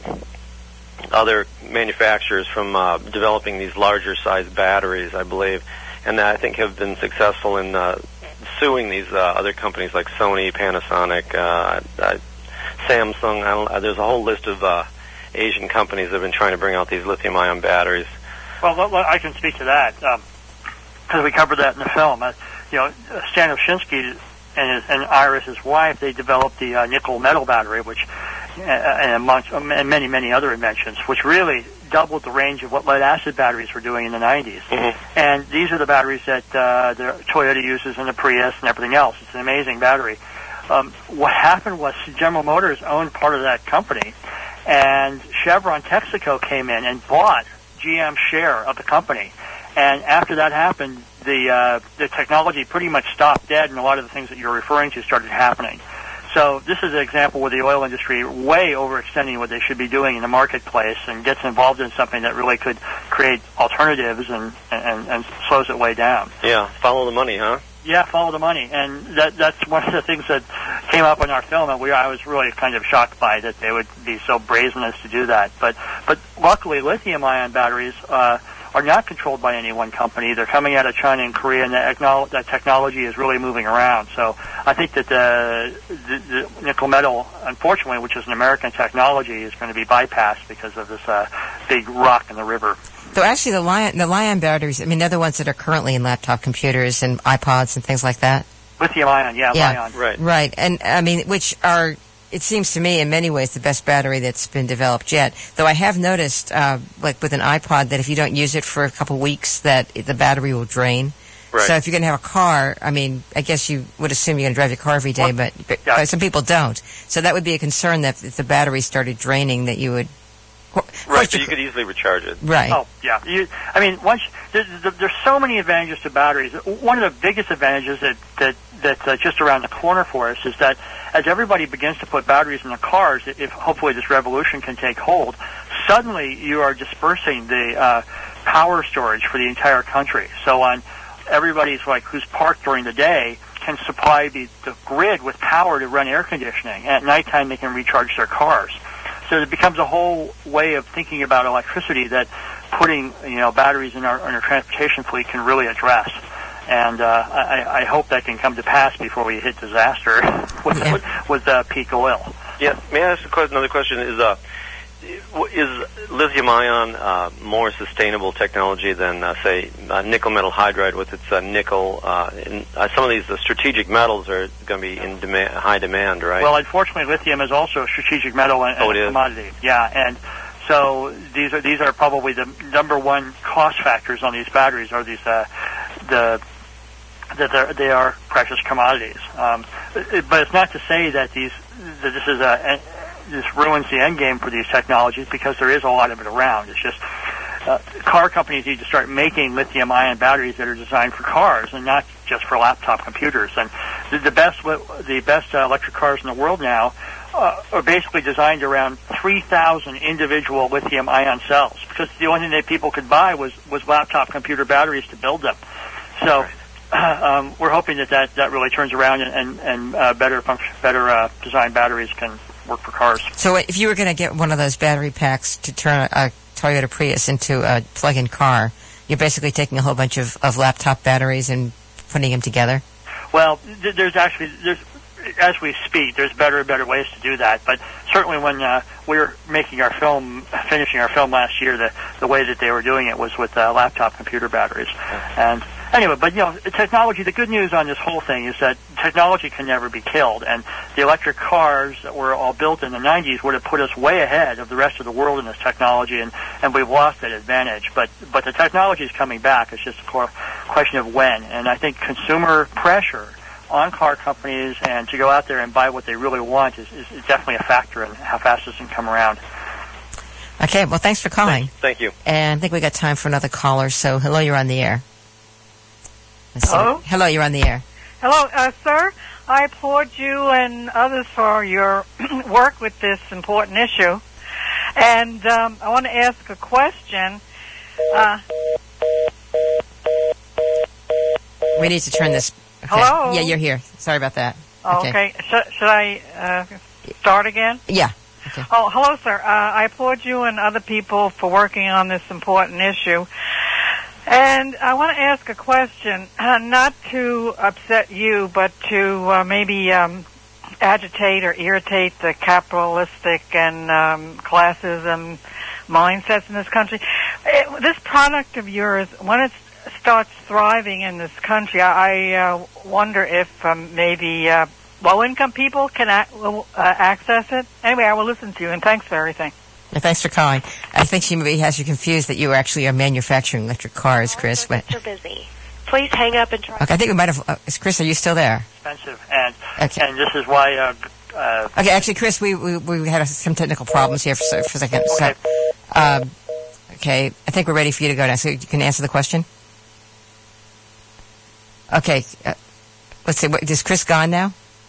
other manufacturers from uh, developing these larger size batteries, I believe, and I think have been successful in uh, suing these uh, other companies like Sony, Panasonic, uh, uh, Samsung. I don't, uh, there's a whole list of uh, Asian companies that have been trying to bring out these lithium-ion batteries. Well, well, I can speak to that because um, we covered that in the film. Uh, you know, Stan Oshinsky and, his, and Iris, his wife, they developed the uh, nickel metal battery, which and amongst and many, many other inventions, which really doubled the range of what lead-acid batteries were doing in the nineties. Mm-hmm. And these are the batteries that uh, the Toyota uses in the Prius and everything else. It's an amazing battery. Um, what happened was General Motors owned part of that company, and Chevron Texaco came in and bought G M's share of the company. And after that happened, the uh, the technology pretty much stopped dead, and a lot of the things that you're referring to started happening. So this is an example where the oil industry way overextending what they should be doing in the marketplace and gets involved in something that really could create alternatives and, and, and slows it way down. Yeah, follow the money, huh? Yeah, follow the money. And that that's one of the things that came up in our film, and we I was really kind of shocked by that they would be so brazen as to do that. But but luckily, lithium-ion batteries uh, are not controlled by any one company. They're coming out of China and Korea, and that, that technology is really moving around. So I think that the, the, the nickel metal, unfortunately, which is an American technology, is going to be bypassed because of this uh, big rock in the river. So actually, the Li- the Li-ion batteries, I mean, they're the ones that are currently in laptop computers and iPods and things like that. Lithium-ion, yeah, yeah. Li-ion. Right. Right. And, I mean, which are, it seems to me, in many ways, the best battery that's been developed yet. Though I have noticed, uh, like with an iPod, that if you don't use it for a couple weeks, that the battery will drain. Right. So if you're going to have a car, I mean, I guess you would assume you're going to drive your car every day, well, but, but, yeah. but some people don't. So that would be a concern that if the battery started draining, that you would... Right, but you could easily recharge it. Right. Oh, yeah. You, I mean, once there's, there's so many advantages to batteries. One of the biggest advantages that that that's uh, just around the corner for us is that as everybody begins to put batteries in their cars, if hopefully this revolution can take hold, suddenly you are dispersing the uh, power storage for the entire country. So on everybody's like who's parked during the day can supply the, the grid with power to run air conditioning. At nighttime, they can recharge their cars. So it becomes a whole way of thinking about electricity that putting, you know, batteries in our, in our transportation fleet can really address. And uh, I, I hope that can come to pass before we hit disaster with, yeah. with, with uh, peak oil. Yeah, may I ask a question, another question? Is uh, is lithium-ion uh, more sustainable technology than, uh, say, uh, nickel metal hydride with its uh, nickel? Uh, in, uh, some of these uh, strategic metals are going to be in demand, high demand, right? Well, unfortunately, lithium is also a strategic metal and, oh, and it a is? commodity. Yeah, and so these are these are probably the number one cost factors on these batteries. Are these uh, the that they are precious commodities? Um, but it's not to say that these that this is a this ruins the end game for these technologies, because there is a lot of it around. It's just uh, car companies need to start making lithium-ion batteries that are designed for cars and not just for laptop computers. And the, the best the best uh, electric cars in the world now uh, are basically designed around three thousand individual lithium-ion cells, because the only thing that people could buy was, was laptop computer batteries to build them. So uh, um, we're hoping that, that that really turns around and, and, and uh, better function, better uh, designed batteries can work for cars. So if you were going to get one of those battery packs to turn a, a Toyota Prius into a plug-in car, you're basically taking a whole bunch of, of laptop batteries and putting them together? Well, th- there's actually, there's as we speak, there's better and better ways to do that. But certainly when uh, we were making our film, finishing our film last year, the the way that they were doing it was with uh, laptop computer batteries. And anyway, but you know, technology. The good news on this whole thing is that technology can never be killed, and the electric cars that were all built in the nineties would have put us way ahead of the rest of the world in this technology, and, and we've lost that advantage. But but the technology is coming back. It's just a question of when. And I think consumer pressure on car companies and to go out there and buy what they really want is, is, is definitely a factor in how fast this can come around. Okay, well, thanks for calling. Thank you. And I think we got time for another caller. So, hello, you're on the air. Let's Hello? see. Hello, you're on the air. Hello, uh, sir. I applaud you and others for your work with this important issue. And um, I want to ask a question. Uh, we need to turn this... Okay. Hello? Yeah, you're here. Sorry about that. okay. okay. Should, should I uh, start again? Yeah. Okay. Oh, hello, sir. Uh, I applaud you and other people for working on this important issue. And I want to ask a question, uh, not to upset you, but to uh, maybe um, agitate or irritate the capitalistic and um, classism mindsets in this country. It, this product of yours, when it starts thriving in this country, I, I uh, wonder if um, maybe uh, low-income people can a- uh, access it. Anyway, I will listen to you, and thanks for everything. Yeah, thanks for calling. I think she maybe has you confused that you actually are manufacturing electric cars, Chris. We're busy. Please hang up and try. Okay, I think we might have... Uh, Chris, are you still there? Expensive, and okay. and this is why... Uh, uh, okay, actually, Chris, we we, we had some technical problems here for, for a second. Okay. So, um, okay, I think we're ready for you to go now. So you can answer the question? Okay, uh, let's see. What, is Chris gone now?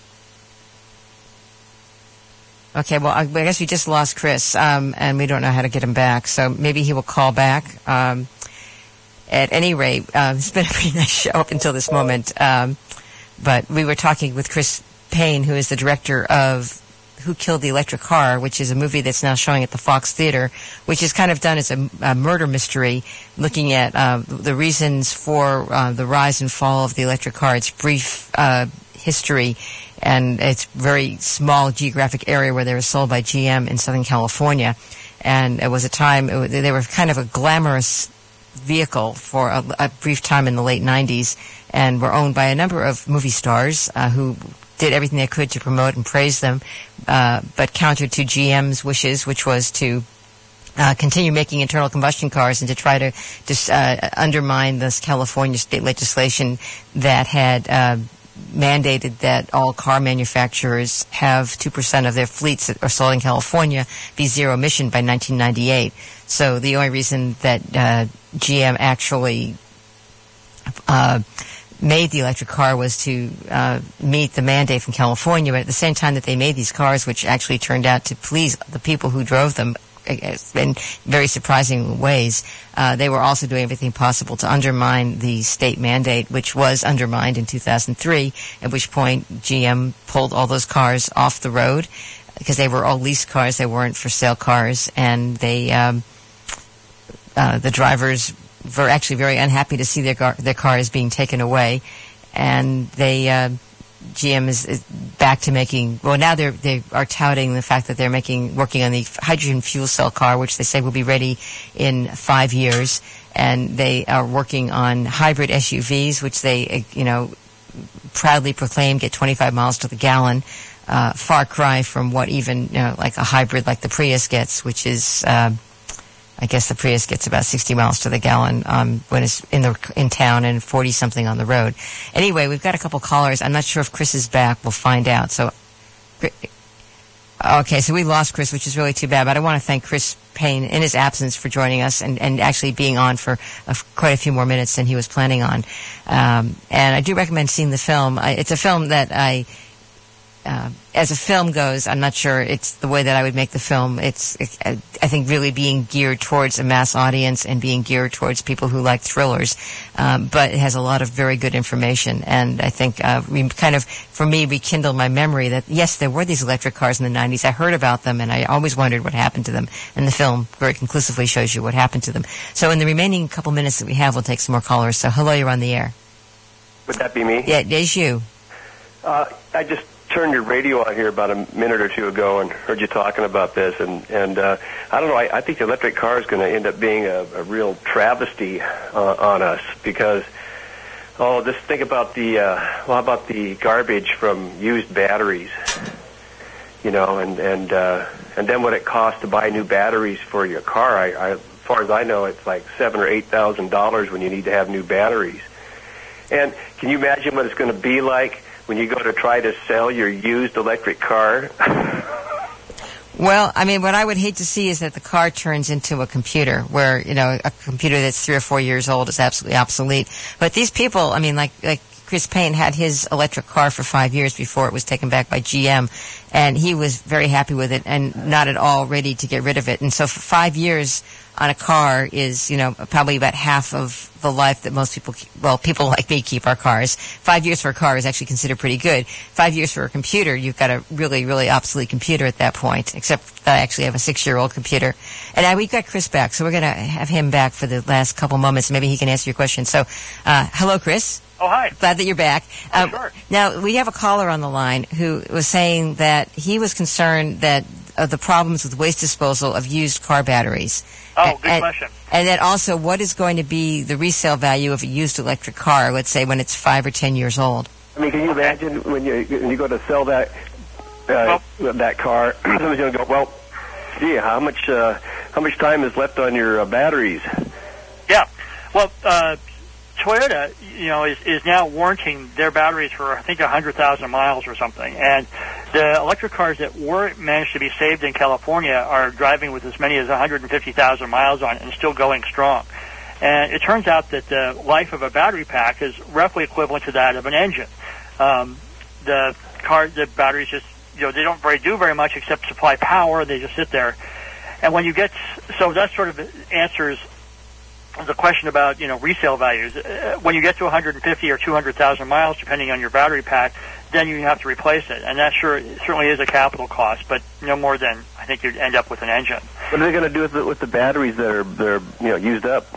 Okay, well, I, I guess we just lost Chris, um, and we don't know how to get him back. So maybe he will call back. Um, at any rate, uh, it's been a pretty nice show up until this moment. Um, but we were talking with Chris Payne, who is the director of Who Killed the Electric Car, which is a movie that's now showing at the Fox Theater, which is kind of done as a, a murder mystery, looking at uh, the reasons for uh, the rise and fall of the electric car, its brief uh, history, and its very small geographic area where they were sold by G M in Southern California. And it was a time, it was, they were kind of a glamorous vehicle for a, a brief time in the late nineties, and were owned by a number of movie stars uh, who did everything they could to promote and praise them, uh, but counter to G M's wishes, which was to uh, continue making internal combustion cars and to try to just uh, undermine this California state legislation that had uh, mandated that all car manufacturers have two percent of their fleets that are sold in California be zero emission by nineteen ninety-eight. So the only reason that uh, G M actually uh, made the electric car was to uh, meet the mandate from California, but at the same time that they made these cars, which actually turned out to please the people who drove them in very surprising ways, uh, they were also doing everything possible to undermine the state mandate, which was undermined in two thousand three, at which point G M pulled all those cars off the road because they were all leased cars, they weren't for sale cars, and they um, uh, the drivers were actually very unhappy to see their car, their cars being taken away, and they uh, G M is, is back to making. Well, now they they are touting the fact that they're making working on the hydrogen fuel cell car, which they say will be ready in five years, and they are working on hybrid S U Vs, which they you know proudly proclaim get twenty-five miles to the gallon. Uh, far cry from what even you know, like a hybrid like the Prius gets, which is. Uh, I guess the Prius gets about sixty miles to the gallon um, when it's in the in town and forty something on the road. Anyway, we've got a couple callers. I'm not sure if Chris is back. We'll find out. So, okay, so we lost Chris, which is really too bad. But I want to thank Chris Payne in his absence for joining us and, and actually being on for a, quite a few more minutes than he was planning on. Um, and I do recommend seeing the film. I, it's a film that I. Uh, as a film goes, I'm not sure it's the way that I would make the film. It's, it, I think, really being geared towards a mass audience and being geared towards people who like thrillers. Um, but it has a lot of very good information, and I think uh, we kind of, for me, rekindled my memory that yes, there were these electric cars in the nineties. I heard about them, and I always wondered what happened to them. And the film very conclusively shows you what happened to them. So, in the remaining couple minutes that we have, we'll take some more callers. So, hello, you're on the air. Would that be me? Yeah, it is you. Uh, I just turned your radio on here about a minute or two ago and heard you talking about this, and and uh, I don't know. I, I think the electric car is going to end up being a, a real travesty uh, on us because, oh, just think about the uh, well, how about the garbage from used batteries, you know, and and uh, and then what it costs to buy new batteries for your car. I, I, as far as I know, it's like seven or eight thousand dollars when you need to have new batteries. And can you imagine what it's going to be like when you go to try to sell your used electric car? Well, I mean, what I would hate to see is that the car turns into a computer where, you know, a computer that's three or four years old is absolutely obsolete. But these people, I mean, like, like Chris Payne had his electric car for five years before it was taken back by G M, and he was very happy with it and not at all ready to get rid of it. And so for five years on a car is, you know, probably about half of the life that most people, well, people like me keep our cars. Five years for a car is actually considered pretty good. Five years for a computer, you've got a really, really obsolete computer at that point, except that I actually have a six-year-old computer. And I, we've got Chris back, so we're going to have him back for the last couple moments. Maybe he can answer your question. So, uh, hello, Chris. Oh, hi. Glad that you're back. Oh, um, sure. Now, we have a caller on the line who was saying that he was concerned that of the problems with waste disposal of used car batteries. Oh, good and, question. And then also, what is going to be the resale value of a used electric car, let's say, when it's five or ten years old? I mean, can you imagine when you when you go to sell that uh, well, that car, somebody's going to go, well, gee, how much uh, how much time is left on your uh, batteries? Yeah. Well, uh, Toyota, you know, is, is now warranting their batteries for, I think, one hundred thousand miles or something. And the electric cars that were managed to be saved in California are driving with as many as one hundred fifty thousand miles on it and still going strong. And it turns out that the life of a battery pack is roughly equivalent to that of an engine. Um, the car, the batteries just, you know, they don't very do very much except supply power. They just sit there. And when you get, so that sort of answers the question about, you know, resale values. Uh, when you get to one hundred fifty or two hundred thousand miles, depending on your battery pack, then you have to replace it, and that sure certainly is a capital cost, but no more than I think you'd end up with an engine. What are they going to do with the, with the batteries that are they're you know used up?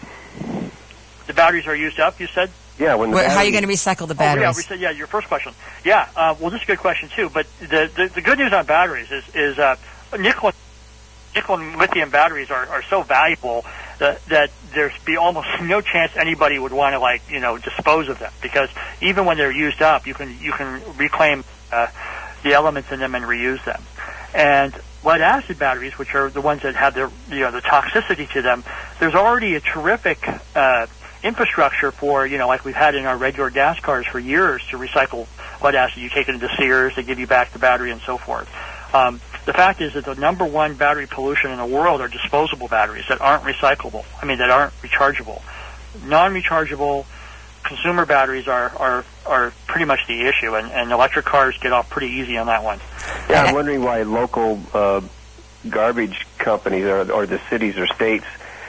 The batteries are used up, you said? Yeah. When the Where, how are you going to recycle the batteries? Oh, yeah, yeah, your first question. Yeah. Uh, well, this is a good question too. But the the, the good news on batteries is is uh, nickel. Nickel and lithium batteries are, are so valuable that, that there's be almost no chance anybody would want to, like, you know, dispose of them, because even when they're used up, you can you can reclaim uh, the elements in them and reuse them. And lead acid batteries, which are the ones that have the you know the toxicity to them, there's already a terrific uh, infrastructure for, you know, like we've had in our regular gas cars for years, to recycle lead acid. You take it into Sears, they give you back the battery and so forth. Um, the fact is that the number one battery pollution in the world are disposable batteries that aren't recyclable. I mean, that aren't rechargeable. Non-rechargeable consumer batteries are, are, are pretty much the issue, and, and electric cars get off pretty easy on that one. Yeah, I'm wondering why local uh, garbage companies or, or the cities or states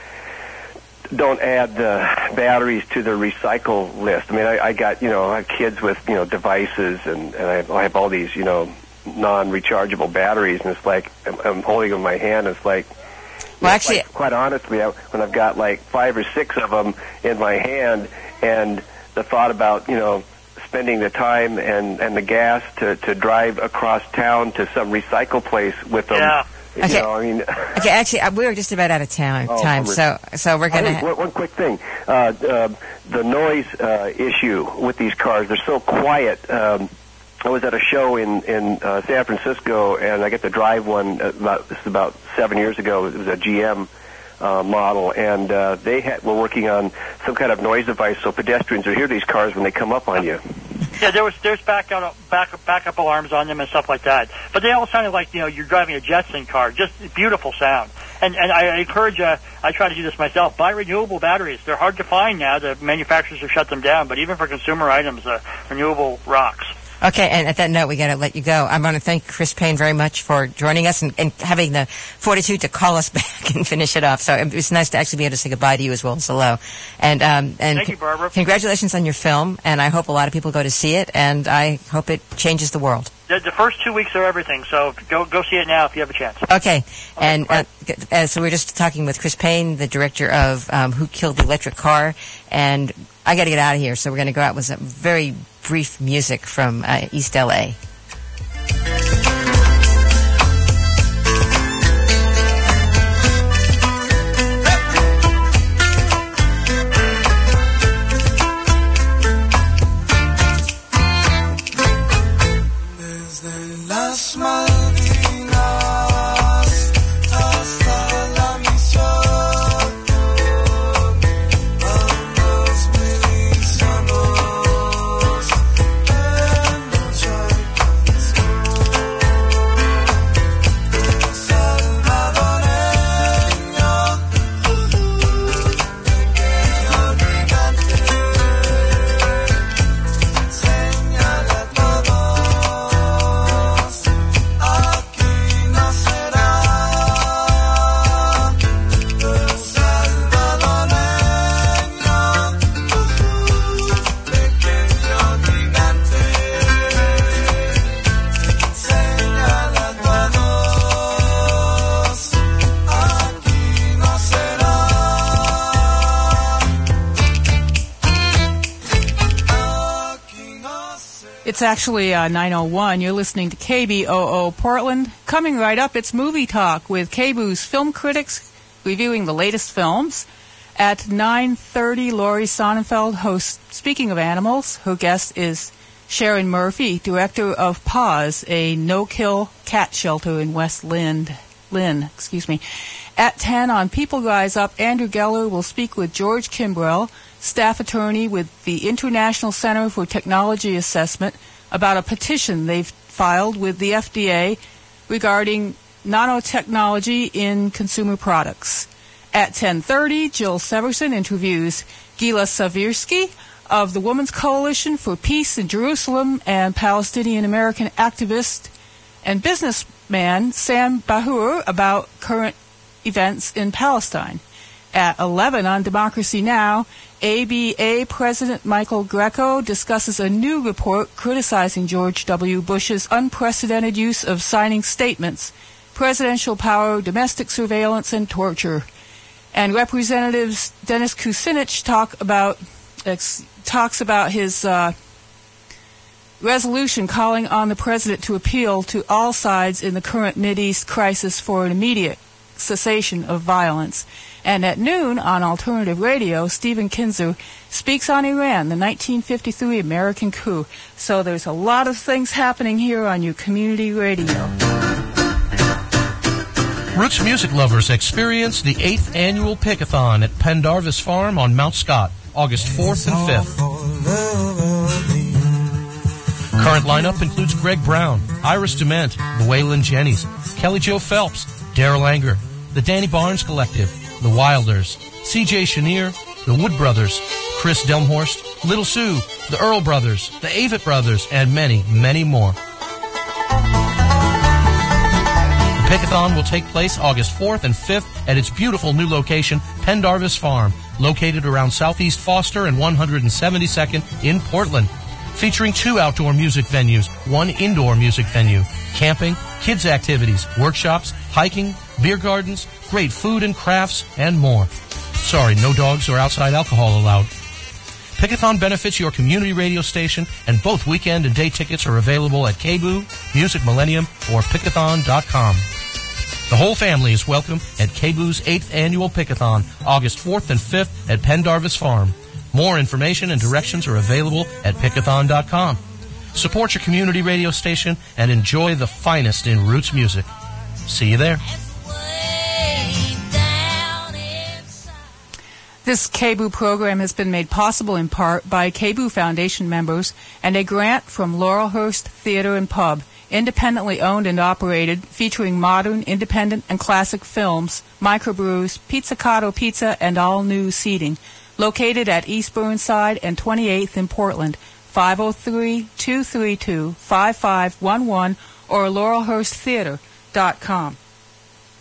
don't add the batteries to the recycle list. I mean, I, I got, you know, I have kids with, you know, devices, and, and I, I have all these, you know, non-rechargeable batteries, and it's like I'm, I'm holding them in my hand. And it's like, well, know, actually, like, quite honestly, I, when I've got like five or six of them in my hand, and the thought about, you know, spending the time and, and the gas to, to drive across town to some recycle place with them. Yeah. You okay. know, I mean, okay. Actually, uh, we were just about out of time. Oh, time. we're- So, so we're gonna. One, one quick thing, uh, uh, the noise uh, issue with these cars. They're so quiet. Um, I was at a show in in uh, San Francisco, and I got to drive one. About, this is about seven years ago. It was a G M uh, model, and uh, they had, were working on some kind of noise device so pedestrians would hear these cars when they come up on you. Yeah, there was there's back out back backup alarms on them and stuff like that. But they all sounded like, you know, you're driving a Jetson car. Just beautiful sound. And and I, I encourage. Uh, I try to do this myself. Buy renewable batteries. They're hard to find now. The manufacturers have shut them down. But even for consumer items, uh, renewable rocks. Okay, and at that note, we got to let you go. I want to thank Chris Payne very much for joining us and, and having the fortitude to call us back and finish it off. So it was nice to actually be able to say goodbye to you as well as hello. And um, and Thank you, Barbara. Congratulations on your film, and I hope a lot of people go to see it, and I hope it changes the world. The, the first two weeks are everything. So go go see it now if you have a chance. Okay, and uh, uh, so we're just talking with Chris Payne, the director of um, Who Killed the Electric Car, and I got to get out of here, so we're going to go out with some very brief music from uh, East L A. It's actually uh, nine oh one. You're listening to K B O O Portland. Coming right up, it's Movie Talk with K B O's film critics reviewing the latest films. At nine thirty, Laurie Sonnenfeld hosts Speaking of Animals. Her guest is Sharon Murphy, director of Paws, a no-kill cat shelter in West Lynn. Lynn, excuse me. At ten on People Rise Up, Andrew Geller will speak with George Kimbrell, staff attorney with the International Center for Technology Assessment, about a petition they've filed with the F D A regarding nanotechnology in consumer products. At ten thirty, Jill Severson interviews Gila Savirsky of the Women's Coalition for Peace in Jerusalem and Palestinian-American activist and businessman Sam Bahur about current events in Palestine. At eleven on Democracy Now!, A B A President Michael Greco discusses a new report criticizing George W. Bush's unprecedented use of signing statements, presidential power, domestic surveillance, and torture. And Representatives Dennis Kucinich talk about, ex, talks about his uh, resolution calling on the president to appeal to all sides in the current Mideast crisis for an immediate cessation of violence. And at noon on Alternative Radio, Stephen Kinzer speaks on Iran, the nineteen fifty-three American coup. So there's a lot of things happening here on your community radio. Roots music lovers experience the eighth annual Pickathon at Pendarvis Farm on Mount Scott, August fourth and fifth. Current lineup includes Greg Brown, Iris Dement, the Waylon Jennys, Kelly Jo Phelps, Daryl Anger, the Danny Barnes Collective, the Wilders, C J Chenier, the Wood Brothers, Chris Delmhorst, Little Sue, the Earl Brothers, the Avett Brothers, and many, many more. The Pickathon will take place August fourth and fifth at its beautiful new location, Pendarvis Farm, located around Southeast Foster and one hundred seventy-second in Portland. Featuring two outdoor music venues, one indoor music venue, camping, kids' activities, workshops, hiking, beer gardens, great food and crafts, and more. Sorry, no dogs or outside alcohol allowed. Pickathon benefits your community radio station, and both weekend and day tickets are available at K B O, Music Millennium, or pickathon dot com. The whole family is welcome at K B O's eighth Annual Pickathon, August fourth and fifth at Pendarvis Farm. More information and directions are available at pickathon dot com. Support your community radio station and enjoy the finest in roots music. See you there. This K B O program has been made possible in part by K B O Foundation members and a grant from Laurelhurst Theater and Pub, independently owned and operated, featuring modern, independent, and classic films, microbrews, pizzicato pizza, and all-new seating. Located at East Burnside and twenty-eighth in Portland, five oh three, two three two, five five one one or laurelhurst theater dot com.